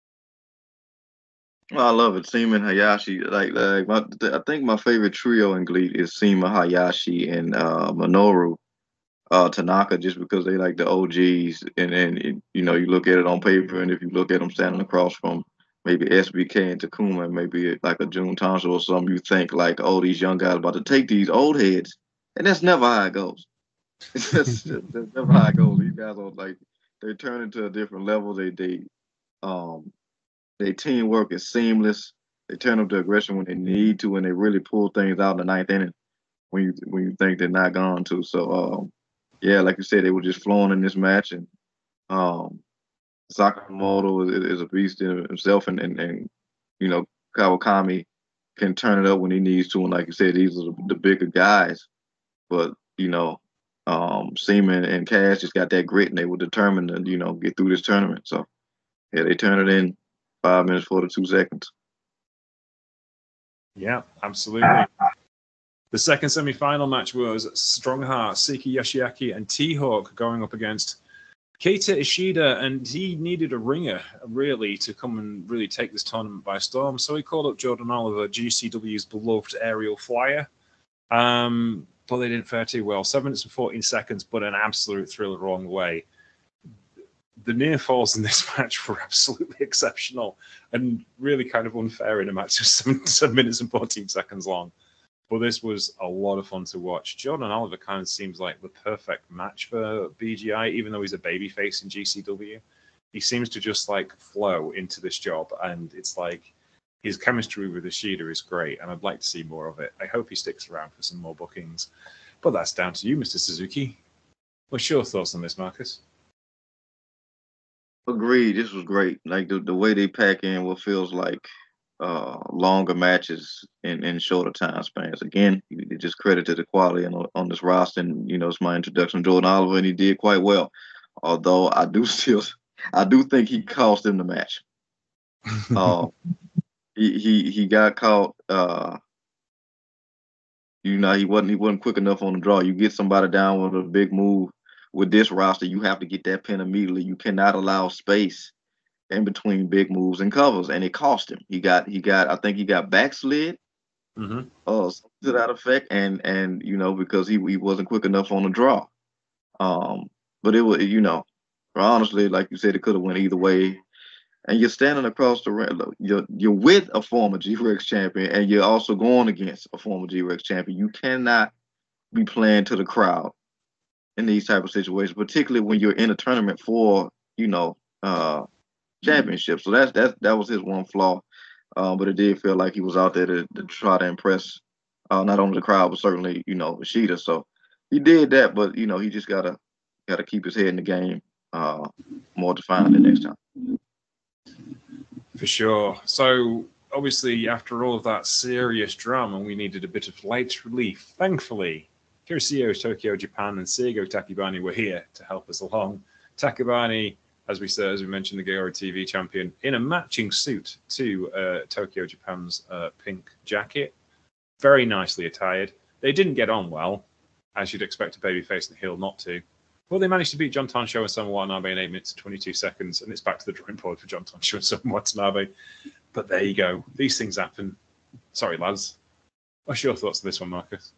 Well, I love it. Seema and Hayashi. Like, like my, I think my favorite trio in Glee is Seema, Hayashi, and uh, Minoru uh, Tanaka, just because they like the O Gs. And then, you know, you look at it on paper, and if you look at them standing across from maybe S B K and Takuma, maybe like a June Tonsil or something, you think like, oh, these young guys about to take these old heads. And that's never how it goes. that's, that's never how it goes. These guys are like, they turn into a different level. They, they, um, Their teamwork is seamless. They turn up the aggression when they need to, and they really pull things out in the ninth inning. when you when you think they're not going to. So um, yeah, like you said, they were just flowing in this match, and um, Sakamoto is, is a beast in himself, and, and and you know Kawakami can turn it up when he needs to, and like you said, these are the, the bigger guys, but you know. Um, Seaman and Cash just got that grit, and they were determined to, you know, get through this tournament. So, yeah, they turned it in five minutes forty-two seconds. Yeah, absolutely. The second semi-final match was Strong Heart, Seiki Yoshiaki, and T-Hawk going up against Keita Ishida, and he needed a ringer, really, to come and really take this tournament by storm. So he called up Jordan Oliver, G C W's beloved aerial flyer. Um, but they didn't fare too well. Seven minutes and fourteen seconds, but an absolute thriller wrong way. The near falls in this match were absolutely exceptional and really kind of unfair in a match just seven, seven minutes and fourteen seconds long. But this was a lot of fun to watch. Jordan Oliver kind of seems like the perfect match for B G I, even though he's a babyface in G C W. He seems to just like flow into this job, and it's like his chemistry with Ishida is great, and I'd like to see more of it. I hope he sticks around for some more bookings. But that's down to you, Mister Suzuki. What's your thoughts on this, Marcus? Agreed. This was great. Like the, the way they pack in what feels like uh, longer matches in, in shorter time spans. Again, you just credit to the quality on, on this roster. And, you know, it's my introduction to Jordan Oliver, and he did quite well. Although I do still, I do think he cost him the match. Uh, he he he got caught. Uh, you know, he wasn't he wasn't quick enough on the draw. You get somebody down with a big move with this roster, you have to get that pin immediately. You cannot allow space in between big moves and covers, and it cost him. He got he got I think he got backslid, mm-hmm. uh, to that effect, and and you know because he he wasn't quick enough on the draw. Um, but it was you know, honestly, like you said, it could have went either way. And you're standing across the ring. You're you're with a former G-Rex champion, and you're also going against a former G-Rex champion. You cannot be playing to the crowd in these type of situations, particularly when you're in a tournament for you know uh, championship. So that's that that was his one flaw. Um, but it did feel like he was out there to, to try to impress uh, not only the crowd but certainly you know Ishida. So he did that, but you know he just gotta gotta keep his head in the game uh, more defined the next time. For sure. So, obviously, after all of that serious drama, we needed a bit of light relief. Thankfully, Kuroshio, Tokyo, Japan, and Seigo Takibani were here to help us along. Takibani, as we said, as we mentioned, the Gaora T V champion, in a matching suit to uh, Tokyo, Japan's uh, pink jacket. Very nicely attired. They didn't get on well, as you'd expect a babyface and a heel not to. Well, they managed to beat John Tonsho and Soma Watanabe in eight minutes and twenty-two seconds, and it's back to the drawing board for John Tonsho and Soma Watanabe. But there you go. These things happen. Sorry, lads. What's your thoughts on this one, Marcus?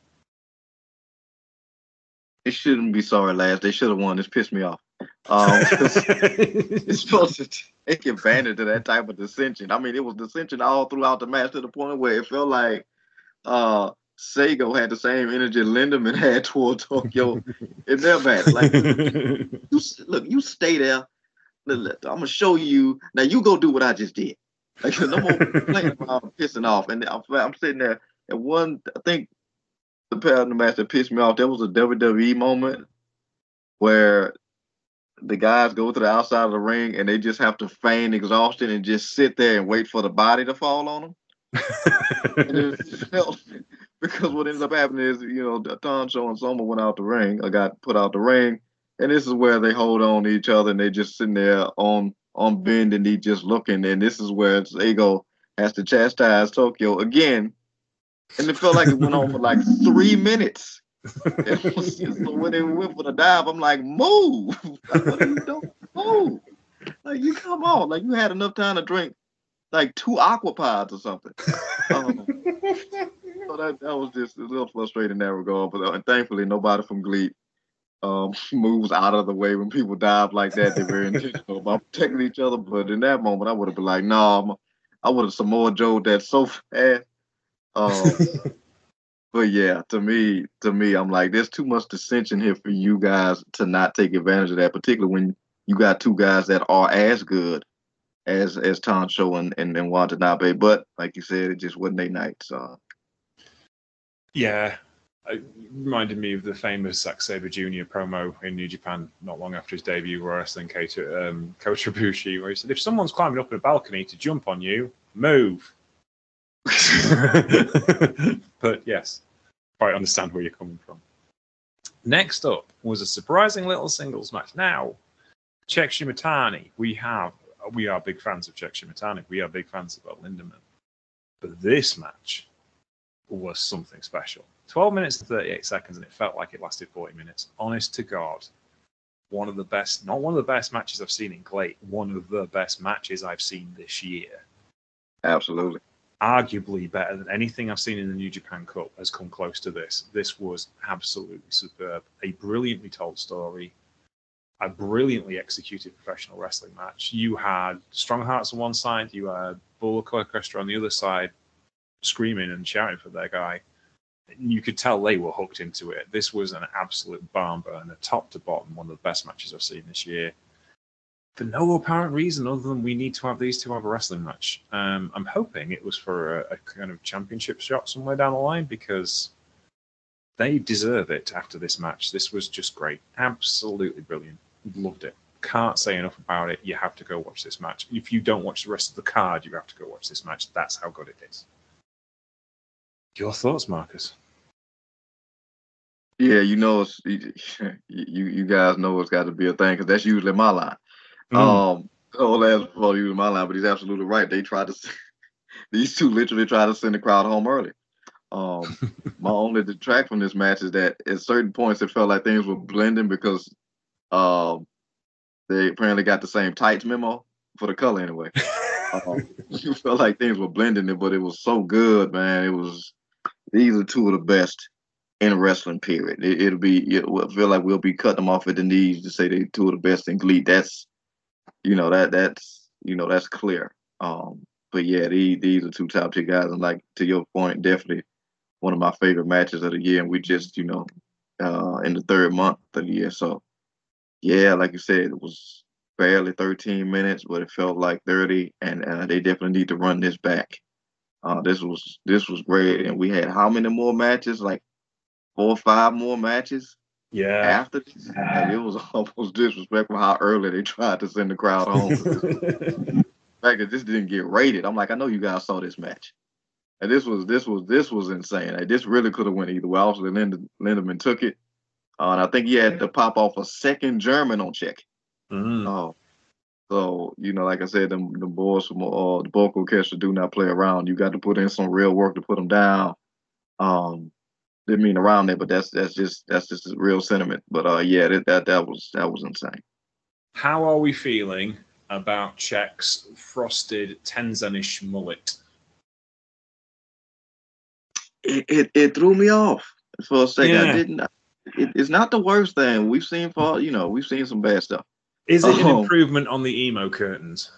It shouldn't be sorry, lads. They should have won. This pissed me off. Um, it's supposed to take advantage of that type of dissension. I mean, it was dissension all throughout the match to the point where it felt like uh, Seigo had the same energy Lindemann had toward Tokyo in their match. Like, you, look, you stay there. I'm gonna show you. Now you go do what I just did. Like, no more playing around, pissing off. And I'm, I'm sitting there. And one, I think the part of the match that pissed me off, there was a W W E moment where the guys go to the outside of the ring and they just have to feign exhaustion and just sit there and wait for the body to fall on them. And it felt, because what ended up happening is, you know, Tonsho and Soma went out the ring, or got put out the ring, and this is where they hold on to each other and they just sitting there on on bend and knee just looking, and this is where Seigo has to chastise Tokyo again, and it felt like it went on for like three minutes. It was just, so when they went for the dive, I'm like, move! Like, what are you doing? Move! Like, you come on! Like, you had enough time to drink like two aqua pods or something. Um, so that that was just a little frustrating in that regard. But uh, thankfully, nobody from Glee um, moves out of the way when people dive like that. They're very intentional about protecting each other. But in that moment, I would have been like, no, nah, I would have Samoa Joe that so fast. Um, but yeah, to me, to me, I'm like, there's too much dissension here for you guys to not take advantage of that, particularly when you got two guys that are as good as as Tonsho and, and, and Watanabe. But like you said, it just wasn't their night. So yeah, It reminded me of the famous Zack Sabre Junior promo in New Japan not long after his debut, where wrestling Kota, um, Kota Ibushi, where he said, "If someone's climbing up a balcony to jump on you, move." But yes, quite understand where you're coming from. Next up was a surprising little singles match. Now, Czech Shimatani, we have, we are big fans of Czech Shimatani. We are big fans of Bob Lindemann. But this match was something special. twelve minutes and thirty-eight seconds, and it felt like it lasted forty minutes. Honest to God, one of the best, not one of the best matches I've seen in Glate, one of the best matches I've seen this year. Absolutely. Arguably better than anything I've seen in the New Japan Cup has come close to this. This was absolutely superb. A brilliantly told story. A brilliantly executed professional wrestling match. You had Strong Hearts on one side, you had Bullock Orchestra on the other side, screaming and shouting for their guy. You could tell they were hooked into it. This was an absolute barn burner, top to bottom, one of the best matches I've seen this year. For no apparent reason other than we need to have these two have a wrestling match. Um, I'm hoping it was for a, a kind of championship shot somewhere down the line, because they deserve it after this match. This was just great. Absolutely brilliant. Loved it. Can't say enough about it. You have to go watch this match. If you don't watch the rest of the card, you have to go watch this match. That's how good it is. Your thoughts, Marcus? Yeah, you know, it's, you you guys know it's got to be a thing, because that's usually my line. Mm. Um, oh, that's well, usually my line, but he's absolutely right. They tried to, these two literally tried to send the crowd home early. Um, my only detract from this match is that at certain points it felt like things were blending, because um, they apparently got the same tights memo for the color anyway. um, you felt like things were blending, but it was so good, man. It was. These are two of the best in wrestling, period. It, it'll be, it'll feel like we'll be cutting them off at the knees to say they two of the best in Glee. That's, you know, that that's, you know, that's clear. Um, but yeah, these these are two top tier guys, and like to your point, definitely one of my favorite matches of the year. And we just, you know, uh, in the third month of the year, so yeah, like you said, it was barely thirteen minutes, but it felt like thirty, and uh, they definitely need to run this back. Uh, this was this was great, and we had how many more matches? Like four or five more matches. Yeah. After this, and it was almost disrespectful how early they tried to send the crowd home. The fact that this didn't get rated, I'm like, I know you guys saw this match, and this was this was this was insane. Like, this really could have went either way. Obviously, Lind- Lindemann took it, uh, and I think he had to pop off a second German on Czech. Mm. Oh. So, you know, like I said, them, the boys from uh, the Bullock Orchestra do not play around. You got to put in some real work to put them down. Um, didn't mean around there, but that's that's just that's just a real sentiment. But uh, yeah, that, that that was that was insane. How are we feeling about Czech's frosted Tenzanish mullet? It, it it threw me off for a second. Yeah. I didn't. It, it's not the worst thing we've seen for you know we've seen some bad stuff. Is it an Oh. improvement on the emo curtains?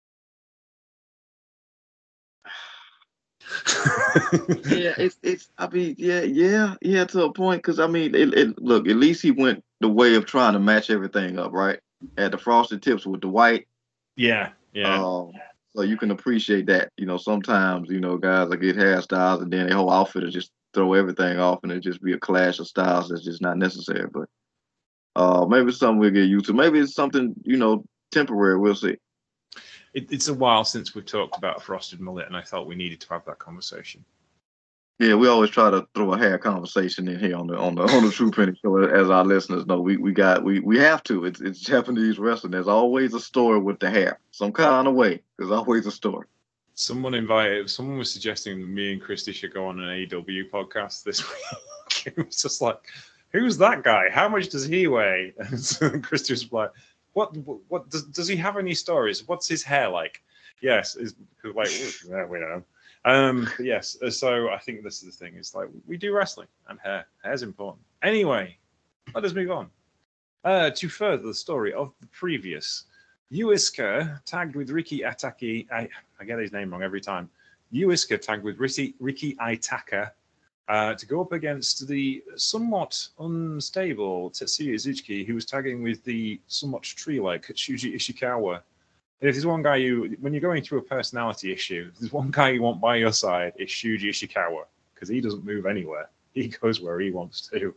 Yeah, it's it's. I mean, yeah, yeah, yeah, to a point. Because I mean, it, it, look, at least he went the way of trying to match everything up, right? Had the frosted tips with the white. Yeah, yeah. Um, so you can appreciate that. You know, sometimes you know guys that get hairstyles and then their whole outfit will just throw everything off, and it just be a clash of styles that's just not necessary. But uh, maybe it's something we'll get used to. Maybe it's something you know temporary. We'll see. It, it's a while since we've talked about a frosted mullet, and I felt we needed to have that conversation. Yeah, we always try to throw a hair conversation in here on the on the on the True Penny Show, as our listeners know. We we got we we have to. It's it's Japanese wrestling. There's always a story with the hair, some kind of way. There's always a story. Someone invited. Someone was suggesting that me and Christy should go on an A E W podcast this week. It was just like, who's that guy? How much does he weigh? And so Christy was like, what what, what does, does he have any stories? What's his hair like? Yes, is like yeah, we don't know. Um, but yes, so I think this is the thing. It's like we do wrestling and hair. Hair's important. Anyway, let us move on. Uh, to further the story of the previous, Yuiska tagged with Ricky Ataki. I, I get his name wrong every time. Yuiska tagged with Ricky, Ricky Aitaka uh, to go up against the somewhat unstable Tetsuya Izuchi, who was tagging with the somewhat tree-like Shuji Ishikawa. If there's one guy you, when you're going through a personality issue, if there's one guy you want by your side, it's Shuji Ishikawa, because he doesn't move anywhere. he goes where he wants to.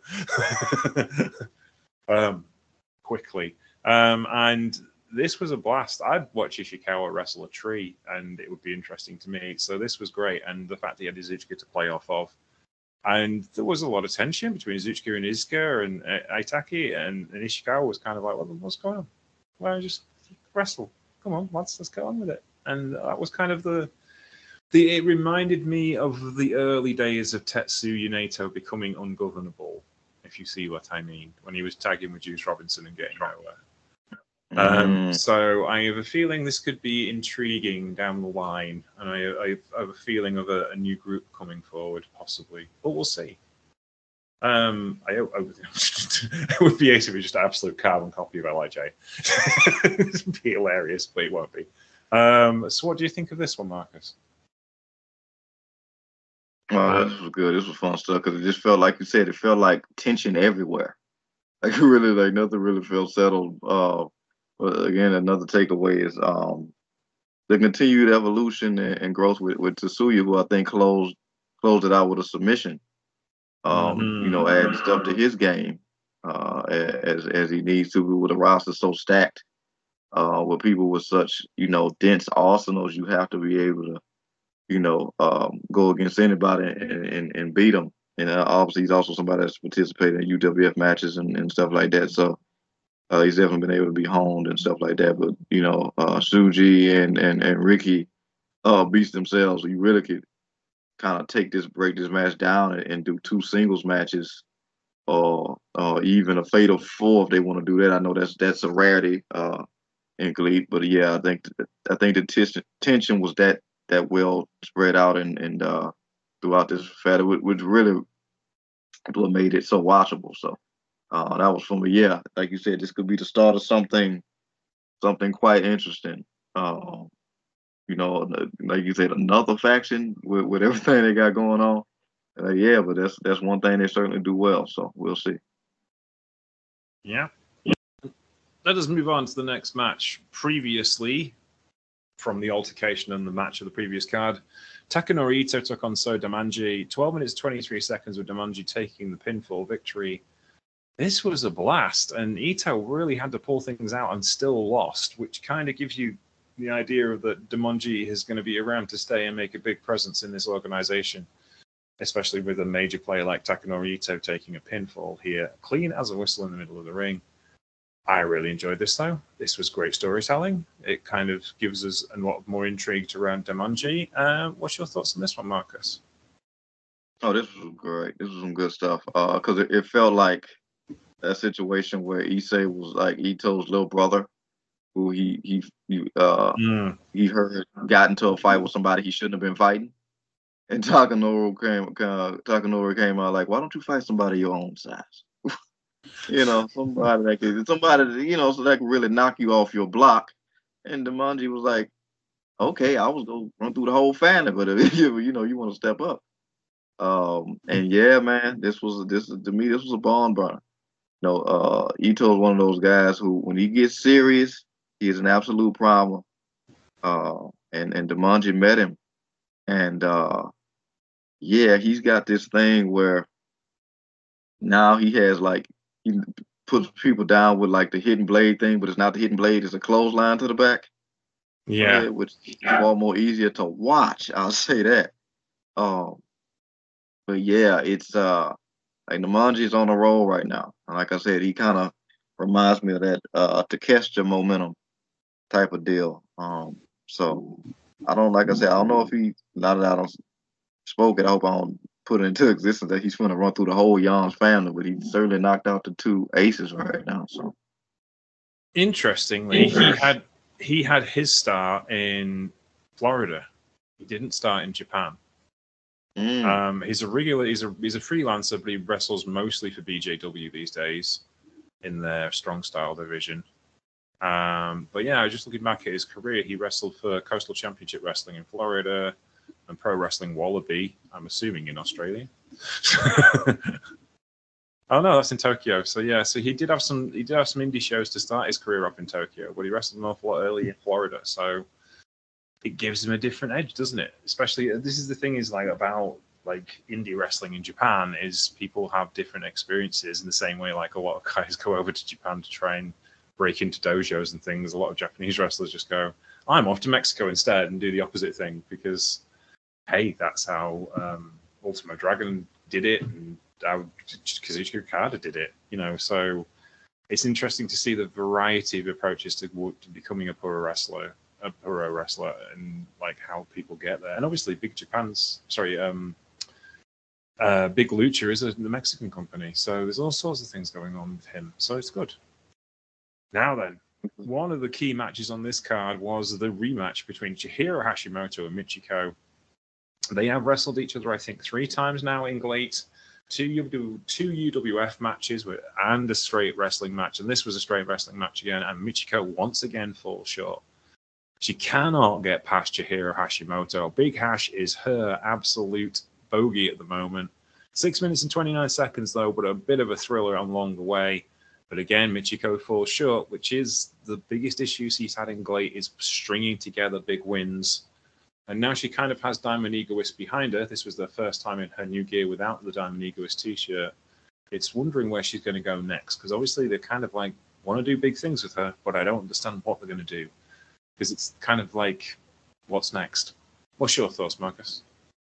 um, quickly. Um, and this was a blast. I'd watch Ishikawa wrestle a tree, and it would be interesting to me. So this was great. And the fact that he had Izuchika to play off of. And there was a lot of tension between Izuchika and Izuka and uh, Aitaki, and, and Ishikawa was kind of like, well, what's going on? Well, just wrestle. Come on, let's, let's get on with it. And that was kind of the... the. It reminded me of the early days of Tetsuya Naito becoming ungovernable, if you see what I mean, when he was tagging with Juice Robinson and getting nowhere. Um, Mm. so I have a feeling this could be intriguing down the line, and I, I have a feeling of a, a new group coming forward, possibly, but we'll see. Um, I, I would, it would be ace if it was just an absolute carbon copy of L I J. It'd be hilarious, but it won't be. Um, so what do you think of this one, Marcus? Oh, this was good. This was fun stuff because it just felt like you said. It felt like tension everywhere. Like really, like nothing really felt settled. Uh, but again, another takeaway is um the continued evolution and, and growth with, with Tetsuya, who I think closed closed it out with a submission. Um, Mhm. you know, adding stuff to his game uh, as as he needs to with a roster so stacked, uh, with people with such you know dense arsenals. You have to be able to you know um, go against anybody and, and, and beat them. And uh, obviously, he's also somebody that's participated in U W F matches and, and stuff like that. So uh, he's definitely been able to be honed and stuff like that. But you know, uh, Suji and and and Ricky uh, beats themselves. You really could kind of take this, break this match down, and, and do two singles matches, or or even a fatal four if they want to do that. I know that's that's a rarity uh, in Glee, but yeah, I think I think the t- tension was that that well spread out and and uh, throughout this fat, which really what made it so watchable. So uh, that was for me. Yeah, like you said, this could be the start of something something quite interesting. Uh, you know, like you said, another faction with, with everything they got going on. Uh, yeah, but that's that's one thing they certainly do well. So we'll see. Yeah. Let us move on to the next match. Previously, from the altercation and the match of the previous card, Takanori Ito took on So Damanji. twelve minutes, twenty-three seconds with Damanji taking the pinfall victory. This was a blast, and Ito really had to pull things out and still lost, which kind of gives you the idea of that Damanji is going to be around to stay and make a big presence in this organization, especially with a major player like Takanori Ito taking a pinfall here, clean as a whistle in the middle of the ring. I really enjoyed this, though. This was great storytelling. It kind of gives us a lot more intrigue around Damanji. Uh, what's your thoughts on this one, Marcus? Oh, this was great. This was some good stuff. Uh, because it, it felt like a situation where Issei was like Ito's little brother, who he he, he uh Mm. he heard got into a fight with somebody he shouldn't have been fighting, and Takanori came uh, Takanori came out like, why don't you fight somebody your own size? You know, somebody that could, somebody that, you know, so that could really knock you off your block. And Damanji was like, okay, I was gonna run through the whole family, but if you you know you want to step up. Um, and yeah, man, this was this to me this was a barn burner. You know, uh, Ito is one of those guys who, when he gets serious, he is an absolute problem. Uh, and and Damanji met him, and uh, yeah, he's got this thing where now he has like he puts people down with like the hidden blade thing, but it's not the hidden blade; it's a clothesline to the back. Yeah. Uh, which is far more easier to watch. I'll say that. Um, but yeah, it's uh like Damanji's on a roll right now. And like I said, he kind of reminds me of that uh Takeshita momentum type of deal. Um, so I don't like I said, I don't know if he now that I don't spoke it, I hope I don't put it into existence that he's gonna run through the whole Yon's family, but he certainly knocked out the two aces right now. So Interestingly, he had he had his start in Florida. He didn't start in Japan. mm. Um, he's a regular. He's a he's a freelancer, but he wrestles mostly for B J W these days in their strong style division. Um, but yeah, I was just looking back at his career. He wrestled for Coastal Championship Wrestling in Florida and Pro Wrestling Wallaby. I'm assuming in Australia. Oh no, that's in Tokyo. So yeah, so he did have some he did have some indie shows to start his career up in Tokyo, but he wrestled an awful lot early in Florida. So it gives him a different edge, doesn't it? Especially this is the thing is like about like indie wrestling in Japan is people have different experiences in the same way like a lot of guys go over to Japan to try and break into dojos and things. A lot of Japanese wrestlers just go, I'm off to Mexico instead and do the opposite thing because, hey, that's how um, Ultimo Dragon did it and how Kazuchika Okada did it, you know, so it's interesting to see the variety of approaches to, to becoming a pro wrestler, a pro wrestler, and like how people get there. And obviously, Big Japan's sorry, um, uh, Big Lucha is a, a Mexican company, so there's all sorts of things going on with him. So it's good. Now then, one of the key matches on this card was the rematch between Chihiro Hashimoto and Michiko. They have wrestled each other, I think, three times now in GLEAT. Two, U, two U W F matches with, and a straight wrestling match. And this was a straight wrestling match again. And Michiko once again falls short. She cannot get past Chihiro Hashimoto. Big Hash is her absolute bogey at the moment. Six minutes and twenty-nine seconds, though, but a bit of a thriller along the way. But again, Michiko falls short, which is the biggest issue she's had in GLEAT, is stringing together big wins. And now she kind of has Diamond Egoist behind her. This was the first time in her new gear without the Diamond Egoist t-shirt. It's wondering where she's going to go next, because obviously they kind of like want to do big things with her, but I don't understand what they're going to do. Because it's kind of like, what's next? What's your thoughts, Marcus?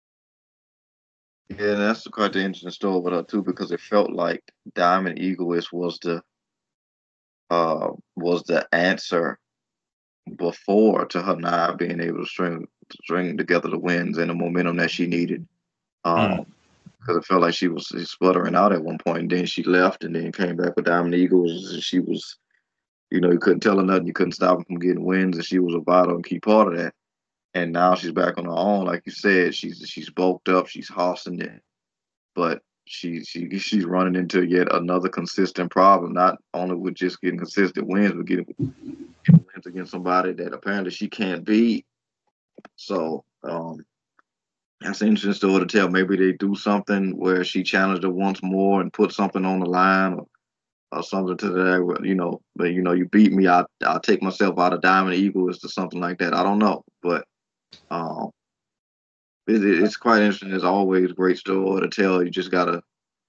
Yeah, that's quite the interesting story with her too, because it felt like Diamond Egoist was the uh was the answer before to her not being able to string string together the wins and the momentum that she needed. Um, because mm. it felt like she was sputtering out at one point, and then she left, and then came back with Diamond Eagles, and she was, you know, you couldn't tell her nothing, you couldn't stop her from getting wins, and she was a vital and key part of that. And now she's back on her own, like you said, she's she's bulked up, she's hossing it, but she she she's running into yet another consistent problem, not only with just getting consistent wins, but getting, getting wins against somebody that apparently she can't beat. So um, that's an interesting story to tell. Maybe they do something where she challenged her once more and put something on the line, or, or something to that. You know, but you know, you beat me, I I'll take myself out of Diamond Eagles or something like that. I don't know, but um, it, it's quite interesting. It's always a great story to tell. You just gotta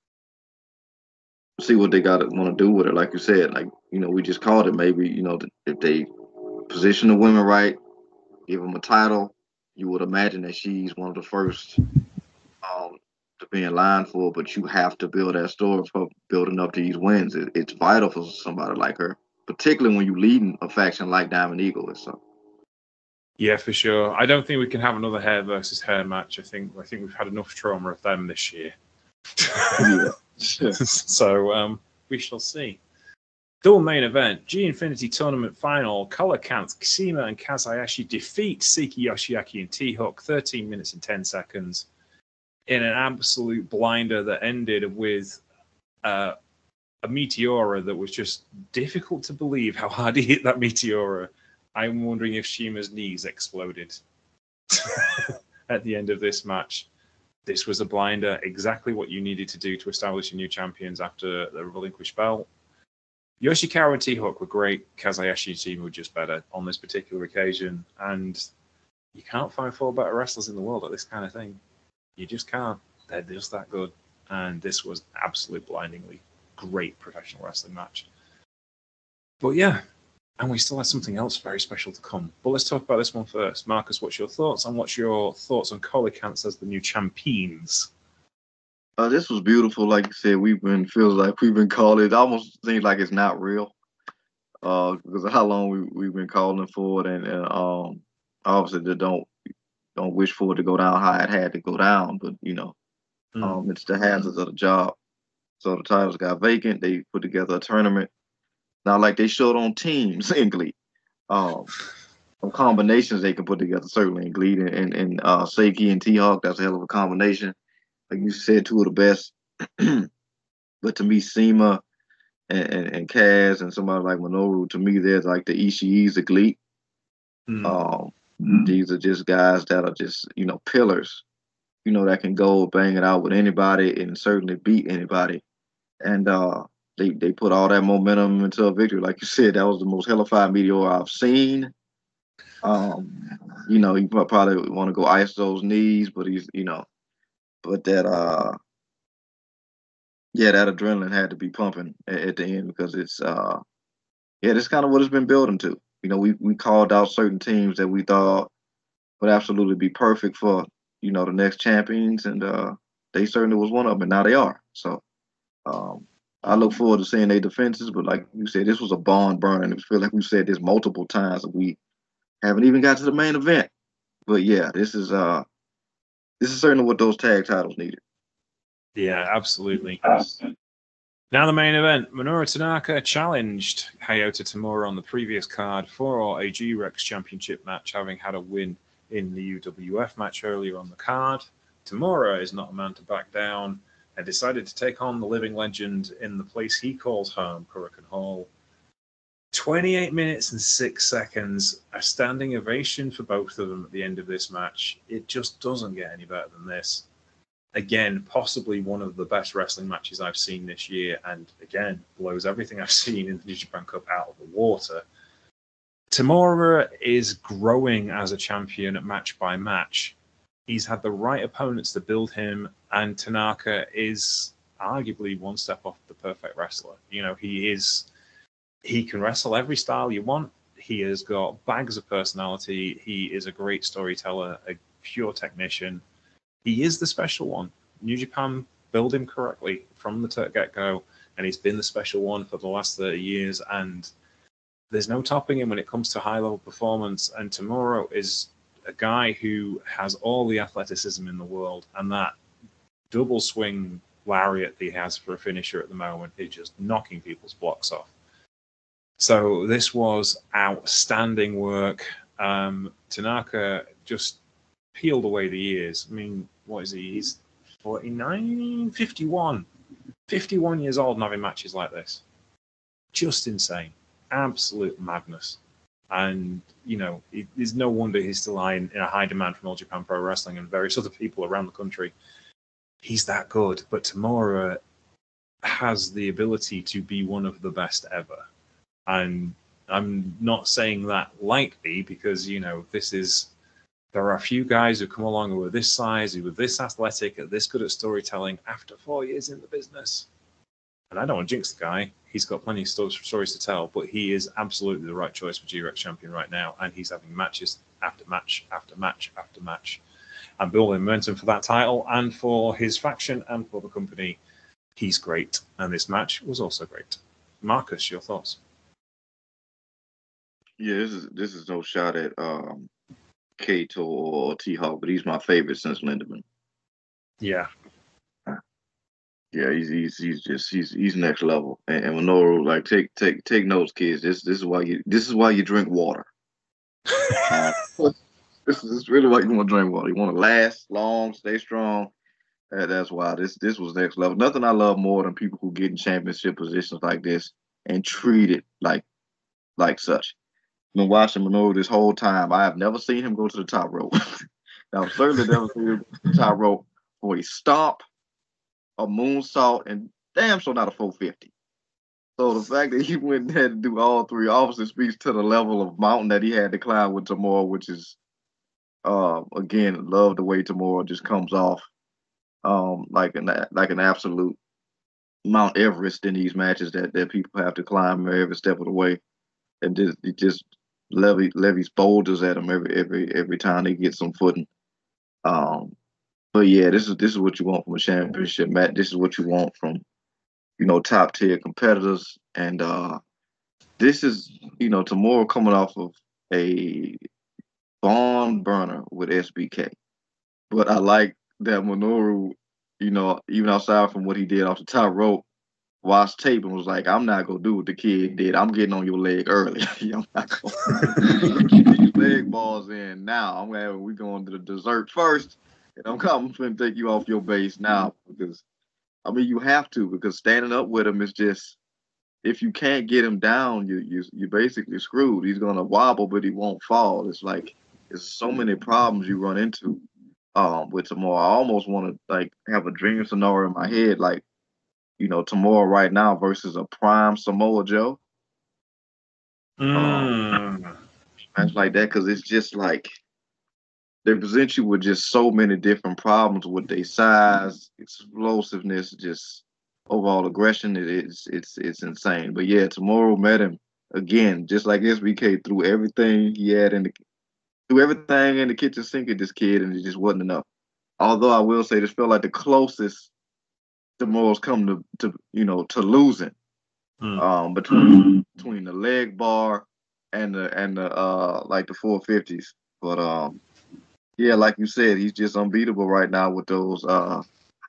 see what they gotta want to do with it. Like you said, like you know, we just called it. Maybe you know, if they position the women right, give them a title, you would imagine that she's one of the first um, to be in line for, but you have to build that story for building up to these wins. It, it's vital for somebody like her, particularly when you're leading a faction like Diamond Eagle. So. Yeah, for sure. I don't think we can have another hair versus hair match. I think I think we've had enough trauma of them this year. Yeah. So um, we shall see. Dual main event, G-Infinity Tournament Final, Color Count, Kashima and Kazayashi defeat Seiki Yoshiaki and T-Hook, thirteen minutes and ten seconds, in an absolute blinder that ended with uh, a Meteora that was just difficult to believe how hard he hit that Meteora. I'm wondering if Shima's knees exploded at the end of this match. This was a blinder, exactly what you needed to do to establish your new champions after the relinquished belt. Yoshikawa and T-Hook were great. Kazayashi and Shima were just better on this particular occasion. And you can't find four better wrestlers in the world at this kind of thing. You just can't. They're just that good. And this was absolute blindingly great professional wrestling match. But yeah, and we still have something else very special to come. But let's talk about this one first. Marcus, what's your thoughts? And what's your thoughts on Colicants as the new champions? Uh, this was beautiful. Like you said, we've been, feels like we've been calling it. Almost seems like it's not real. Uh, because of how long we, we've been calling for it. And, and um, obviously they don't, don't wish for it to go down how it had to go down. But, you know, mm. um, it's the hazards of the job. So the titles got vacant. They put together a tournament. Not like they showed on teams in GLEAT. Um, some combinations they can put together, certainly in GLEAT. And, and, and uh, Seiki and T-Hawk, that's a hell of a combination. Like you said, two of the best. But to me, Sema and, and, and Kaz and somebody like Minoru, to me, they're like the Ishii's of GLEAT. Mm. Um, mm. These are just guys that are just, you know, pillars, you know, that can go bang it out with anybody and certainly beat anybody. And uh, they, they put all that momentum into a victory. Like you said, that was the most hellified Meteor I've seen. Um, you know, you probably want to go ice those knees, but he's, you know, but that uh yeah, that adrenaline had to be pumping at, at the end because it's uh yeah, that's kind of what it's been building to. You know, we we called out certain teams that we thought would absolutely be perfect for, you know, the next champions, and uh they certainly was one of them, and now they are. So um I look forward to seeing their defenses, but like you said, this was a barn burner, and I feel like we've said this multiple times, and we haven't even got to the main event. But yeah, this is uh this is certainly what those tag titles needed. Yeah, absolutely. Now the main event, Minoru Tanaka challenged Hayata Tamura on the previous card for a G-Rex Championship match, having had a win in the U W F match earlier on the card. Tamura is not a man to back down and decided to take on the living legend in the place he calls home, Korakuen Hall. twenty-eight minutes and six seconds, a standing ovation for both of them at the end of this match. It just doesn't get any better than this. Again, possibly one of the best wrestling matches I've seen this year, and again, blows everything I've seen in the New Japan Cup out of the water. Tamura is growing as a champion match by match. He's had the right opponents to build him, and Tanaka is arguably one step off the perfect wrestler. You know, he is, he can wrestle every style you want. He has got bags of personality. He is a great storyteller, a pure technician. He is the special one. New Japan built him correctly from the get-go, and he's been the special one for the last thirty years, and there's no topping him when it comes to high-level performance. And Tamura is a guy who has all the athleticism in the world, and that double swing lariat that he has for a finisher at the moment is just knocking people's blocks off. So this was outstanding work. Um, Tanaka just peeled away the years. I mean, what is he? He's forty-nine, fifty-one. fifty-one years old and having matches like this. Just insane. Absolute madness. And, you know, it, it's no wonder he's still high in, in a high demand from All Japan Pro Wrestling and various other people around the country. He's that good. But Tamura has the ability to be one of the best ever. And I'm not saying that lightly because, you know, this is... There are a few guys who come along who are this size, who are this athletic, are this good at storytelling after four years in the business. And I don't want to jinx the guy. He's got plenty of stories to tell, but he is absolutely the right choice for G-Rex champion right now. And he's having matches after match after match after match. And building momentum for that title and for his faction and for the company. He's great. And this match was also great. Marcus, your thoughts? Yeah, this is this is no shot at um Kato or T-Hawk, but he's my favorite since Lindemann. Yeah. Yeah, he's he's he's just he's he's next level. And, and Minoru, like take take take notes, kids. This this is why you this is why you drink water. uh, this is really why you want to drink water. You want to last long, stay strong. Uh, that's why this this was next level. Nothing I love more than people who get in championship positions like this and treat it like like such. Been watching Minoru this whole time. I have never seen him go to the top rope. I've certainly never seen him go to the top rope for a stomp, a moonsault, and damn sure not a four fifty. So the fact that he went and had to do all three obviously speaks to the level of mountain that he had to climb with Tamura, which is, uh, again, love the way Tamura just comes off um, like an like an absolute Mount Everest in these matches that, that people have to climb every step of the way, and just it just levy levies boulders at him every every every time they get some footing. Um, but yeah, this is this is what you want from a championship match. This is what you want from, you know, top tier competitors. And uh, this is, you know, Tamura coming off of a barn burner with S B K. But I like that Minoru, you know, even outside from what he did off the top rope, watched tape and was like, I'm not gonna do what the kid did. I'm getting on your leg early. I'm not gonna get these leg balls in now. I'm gonna we going to the dessert first, and I'm coming to take you off your base now because I mean you have to, because standing up with him is just, if you can't get him down, you you you basically screwed. He's gonna wobble, but he won't fall. It's like there's so many problems you run into um with Tamura. I almost want to like have a dream scenario in my head, like, you know, Tamura right now versus a prime Samoa Joe. Mm. Um, match like that, because it's just like they present you with just so many different problems with their size, explosiveness, just overall aggression. It is it's it's insane. But yeah, Tomorrow met him again, just like S B K, threw everything he had in the threw everything in the kitchen sink at this kid, and it just wasn't enough. Although I will say this felt like the closest Tomorrow's come to, to you know to losing. Mm. Um, between between the leg bar and the and the uh like the four fifties. But um yeah, like you said, he's just unbeatable right now with those uh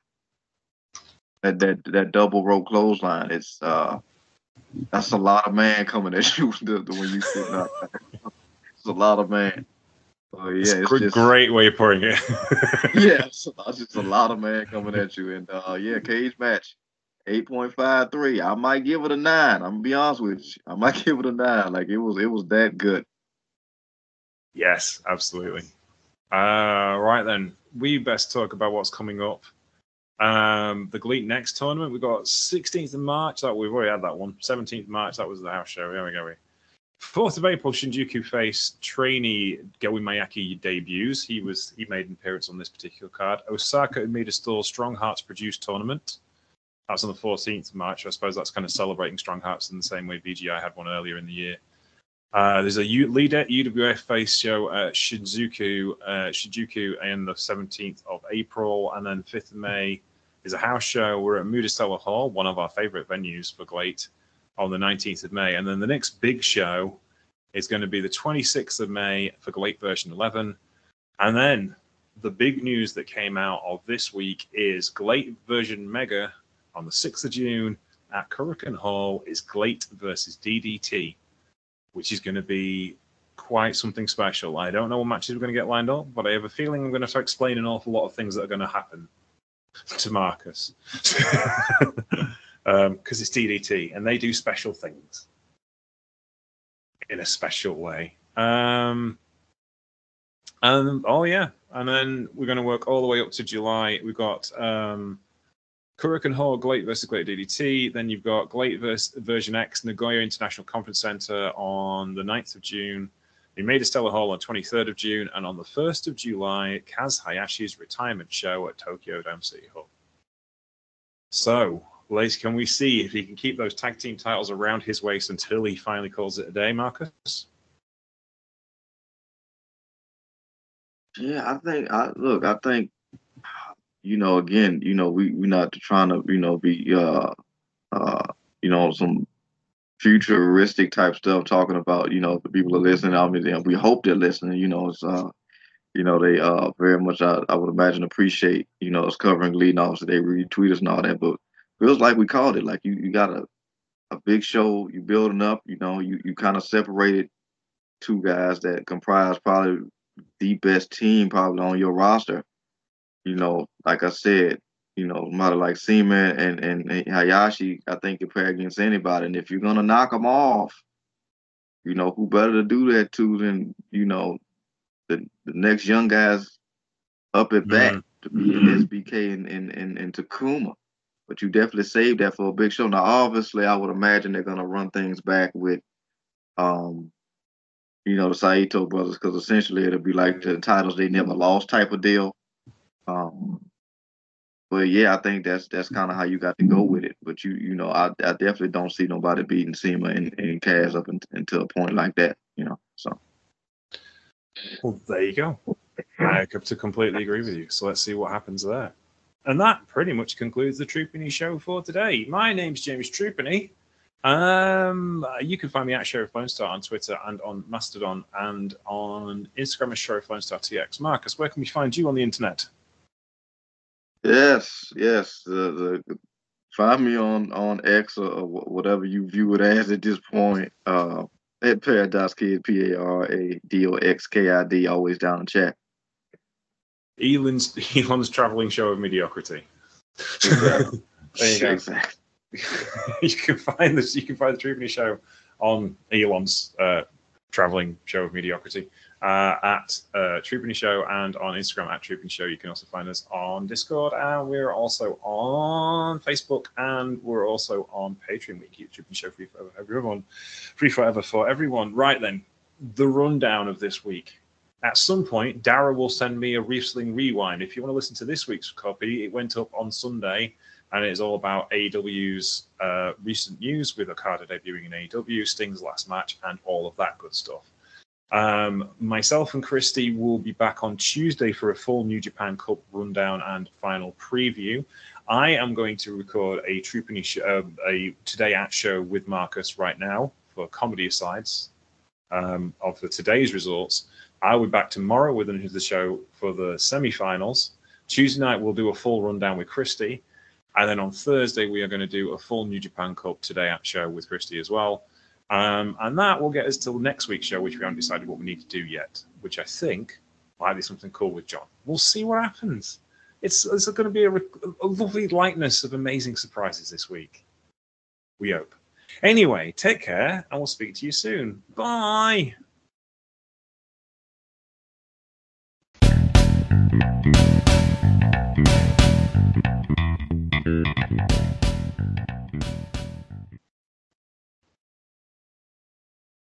that that, that double rope clothesline. It's uh that's a lot of man coming at you the, the, when you sit up. It's a lot of man. So yeah, it's, it's a just great way of putting it. yeah, it's, it's just a lot of man coming at you. And uh yeah, cage match. eight point five three. I might give it a nine. I'm gonna be honest with you. I might give it a nine. Like it was it was that good. Yes, absolutely. Uh, right then, we best talk about what's coming up. Um, the GLEAT Next tournament, we've got sixteenth of March. That we've already had that one. seventeenth of March, that was the house show. There we go. fourth of April, Shinjuku Face trainee Goei Mayaki debuts. He was he made an appearance on this particular card. Osaka Umeda Store Strong Hearts Produce tournament. That's on the fourteenth of March. I suppose that's kind of celebrating Strong Hearts in the same way V G I had one earlier in the year. Uh, there's a U- leader U W F face show at Shinjuku, uh, Shinjuku on the seventeenth of April, and then fifth of May is a house show. We're at Moodestella Hall, one of our favorite venues for GLEAT, on the nineteenth of May. And then the next big show is going to be the twenty-sixth of May for GLEAT version eleven. And then the big news that came out of this week is GLEAT version Mega on the sixth of June at Kurikan Hall is GLEAT versus D D T, which is going to be quite something special. I don't know what matches we're going to get lined up, but I have a feeling I'm going to have to explain an awful lot of things that are going to happen to Marcus. Because um, it's D D T, and they do special things in a special way. Um, and, oh, yeah. And then we're going to work all the way up to July. We've got um, Kurikan Hall, GLEAT versus GLEAT D D T. Then you've got GLEAT versus Version X, Nagoya International Conference Center on the ninth of June. We made a Stellar Hall on twenty-third of June. And on the first of July, Kaz Hayashi's retirement show at Tokyo Dome City Hall. So, ladies, can we see if he can keep those tag team titles around his waist until he finally calls it a day, Marcus? Yeah, I think I look, I think you know, again, you know, we we're not trying to, you know, be uh uh you know, some futuristic type stuff talking about, you know, the people are listening. I mean, we hope they're listening, you know, it's uh you know, they uh very much I, I would imagine appreciate, you know, us covering leading off, so they retweet us and all that. But feels like we called it. Like you you got a, a big show, you building up, you know, you, you kind of separated two guys that comprise probably the best team probably on your roster. You know, like I said, you know, matter like Seaman and, and, and Hayashi, I think can play against anybody. And if you're gonna knock them off, you know, who better to do that to than, you know, the, the next young guys up at bat Mm. to be mm-hmm. S B K and, and, and, and Takuma. But you definitely saved that for a big show. Now, obviously, I would imagine they're gonna run things back with, um, you know, the Saito brothers, because essentially it'll be like the titles they never lost type of deal. Um, but yeah, I think that's that's kind of how you got to go with it. But you you know, I, I definitely don't see nobody beating Sema and, and Kaz up in, until a point like that. You know, so. Well, there you go. I have to completely agree with you. So let's see what happens there. And that pretty much concludes the Troopany show for today. My name's James Troopany. Um, you can find me at Sheriff Lone Star on Twitter and on Mastodon and on Instagram as Sheriff Lone Star T X. Marcus, where can we find you on the internet? Yes, yes. The, the find me on on X or, or whatever you view it as at this point. Uh, at Paradox Kid, P A R A D O X K I D, always down in chat. Elon's Elon's traveling show of mediocrity. Exactly. There you go. Exactly. you can find this. You can find the Troopany show on Elon's uh, traveling show of mediocrity uh, at uh, Troopany Show and on Instagram at Troopany Show. You can also find us on Discord, and we're also on Facebook, and we're also on Patreon. We keep Troopany Show free for everyone, free forever for everyone. Right then, the rundown of this week. at some point, Dara will send me a Wrestling Rewind. If you want to listen to this week's copy, it went up on Sunday, and it's all about A E W's uh, recent news with Okada debuting in A E W, Sting's last match, and all of that good stuff. Um, myself and Christy will be back on Tuesday for a full New Japan Cup rundown and final preview. I am going to record a Troopany sh- uh, a Today At show with Marcus right now for comedy asides um, of the today's results. I'll be back tomorrow with another show for the semi-finals. Tuesday night we'll do a full rundown with Christy, and then on Thursday we are going to do a full New Japan Cup Today At show with Christy as well. Um, and that will get us till next week's show, which we haven't decided what we need to do yet, which I think might be something cool with John. We'll see what happens. It's, it's going to be a, a lovely lightness of amazing surprises this week. We hope. Anyway, take care, and we'll speak to you soon. Bye!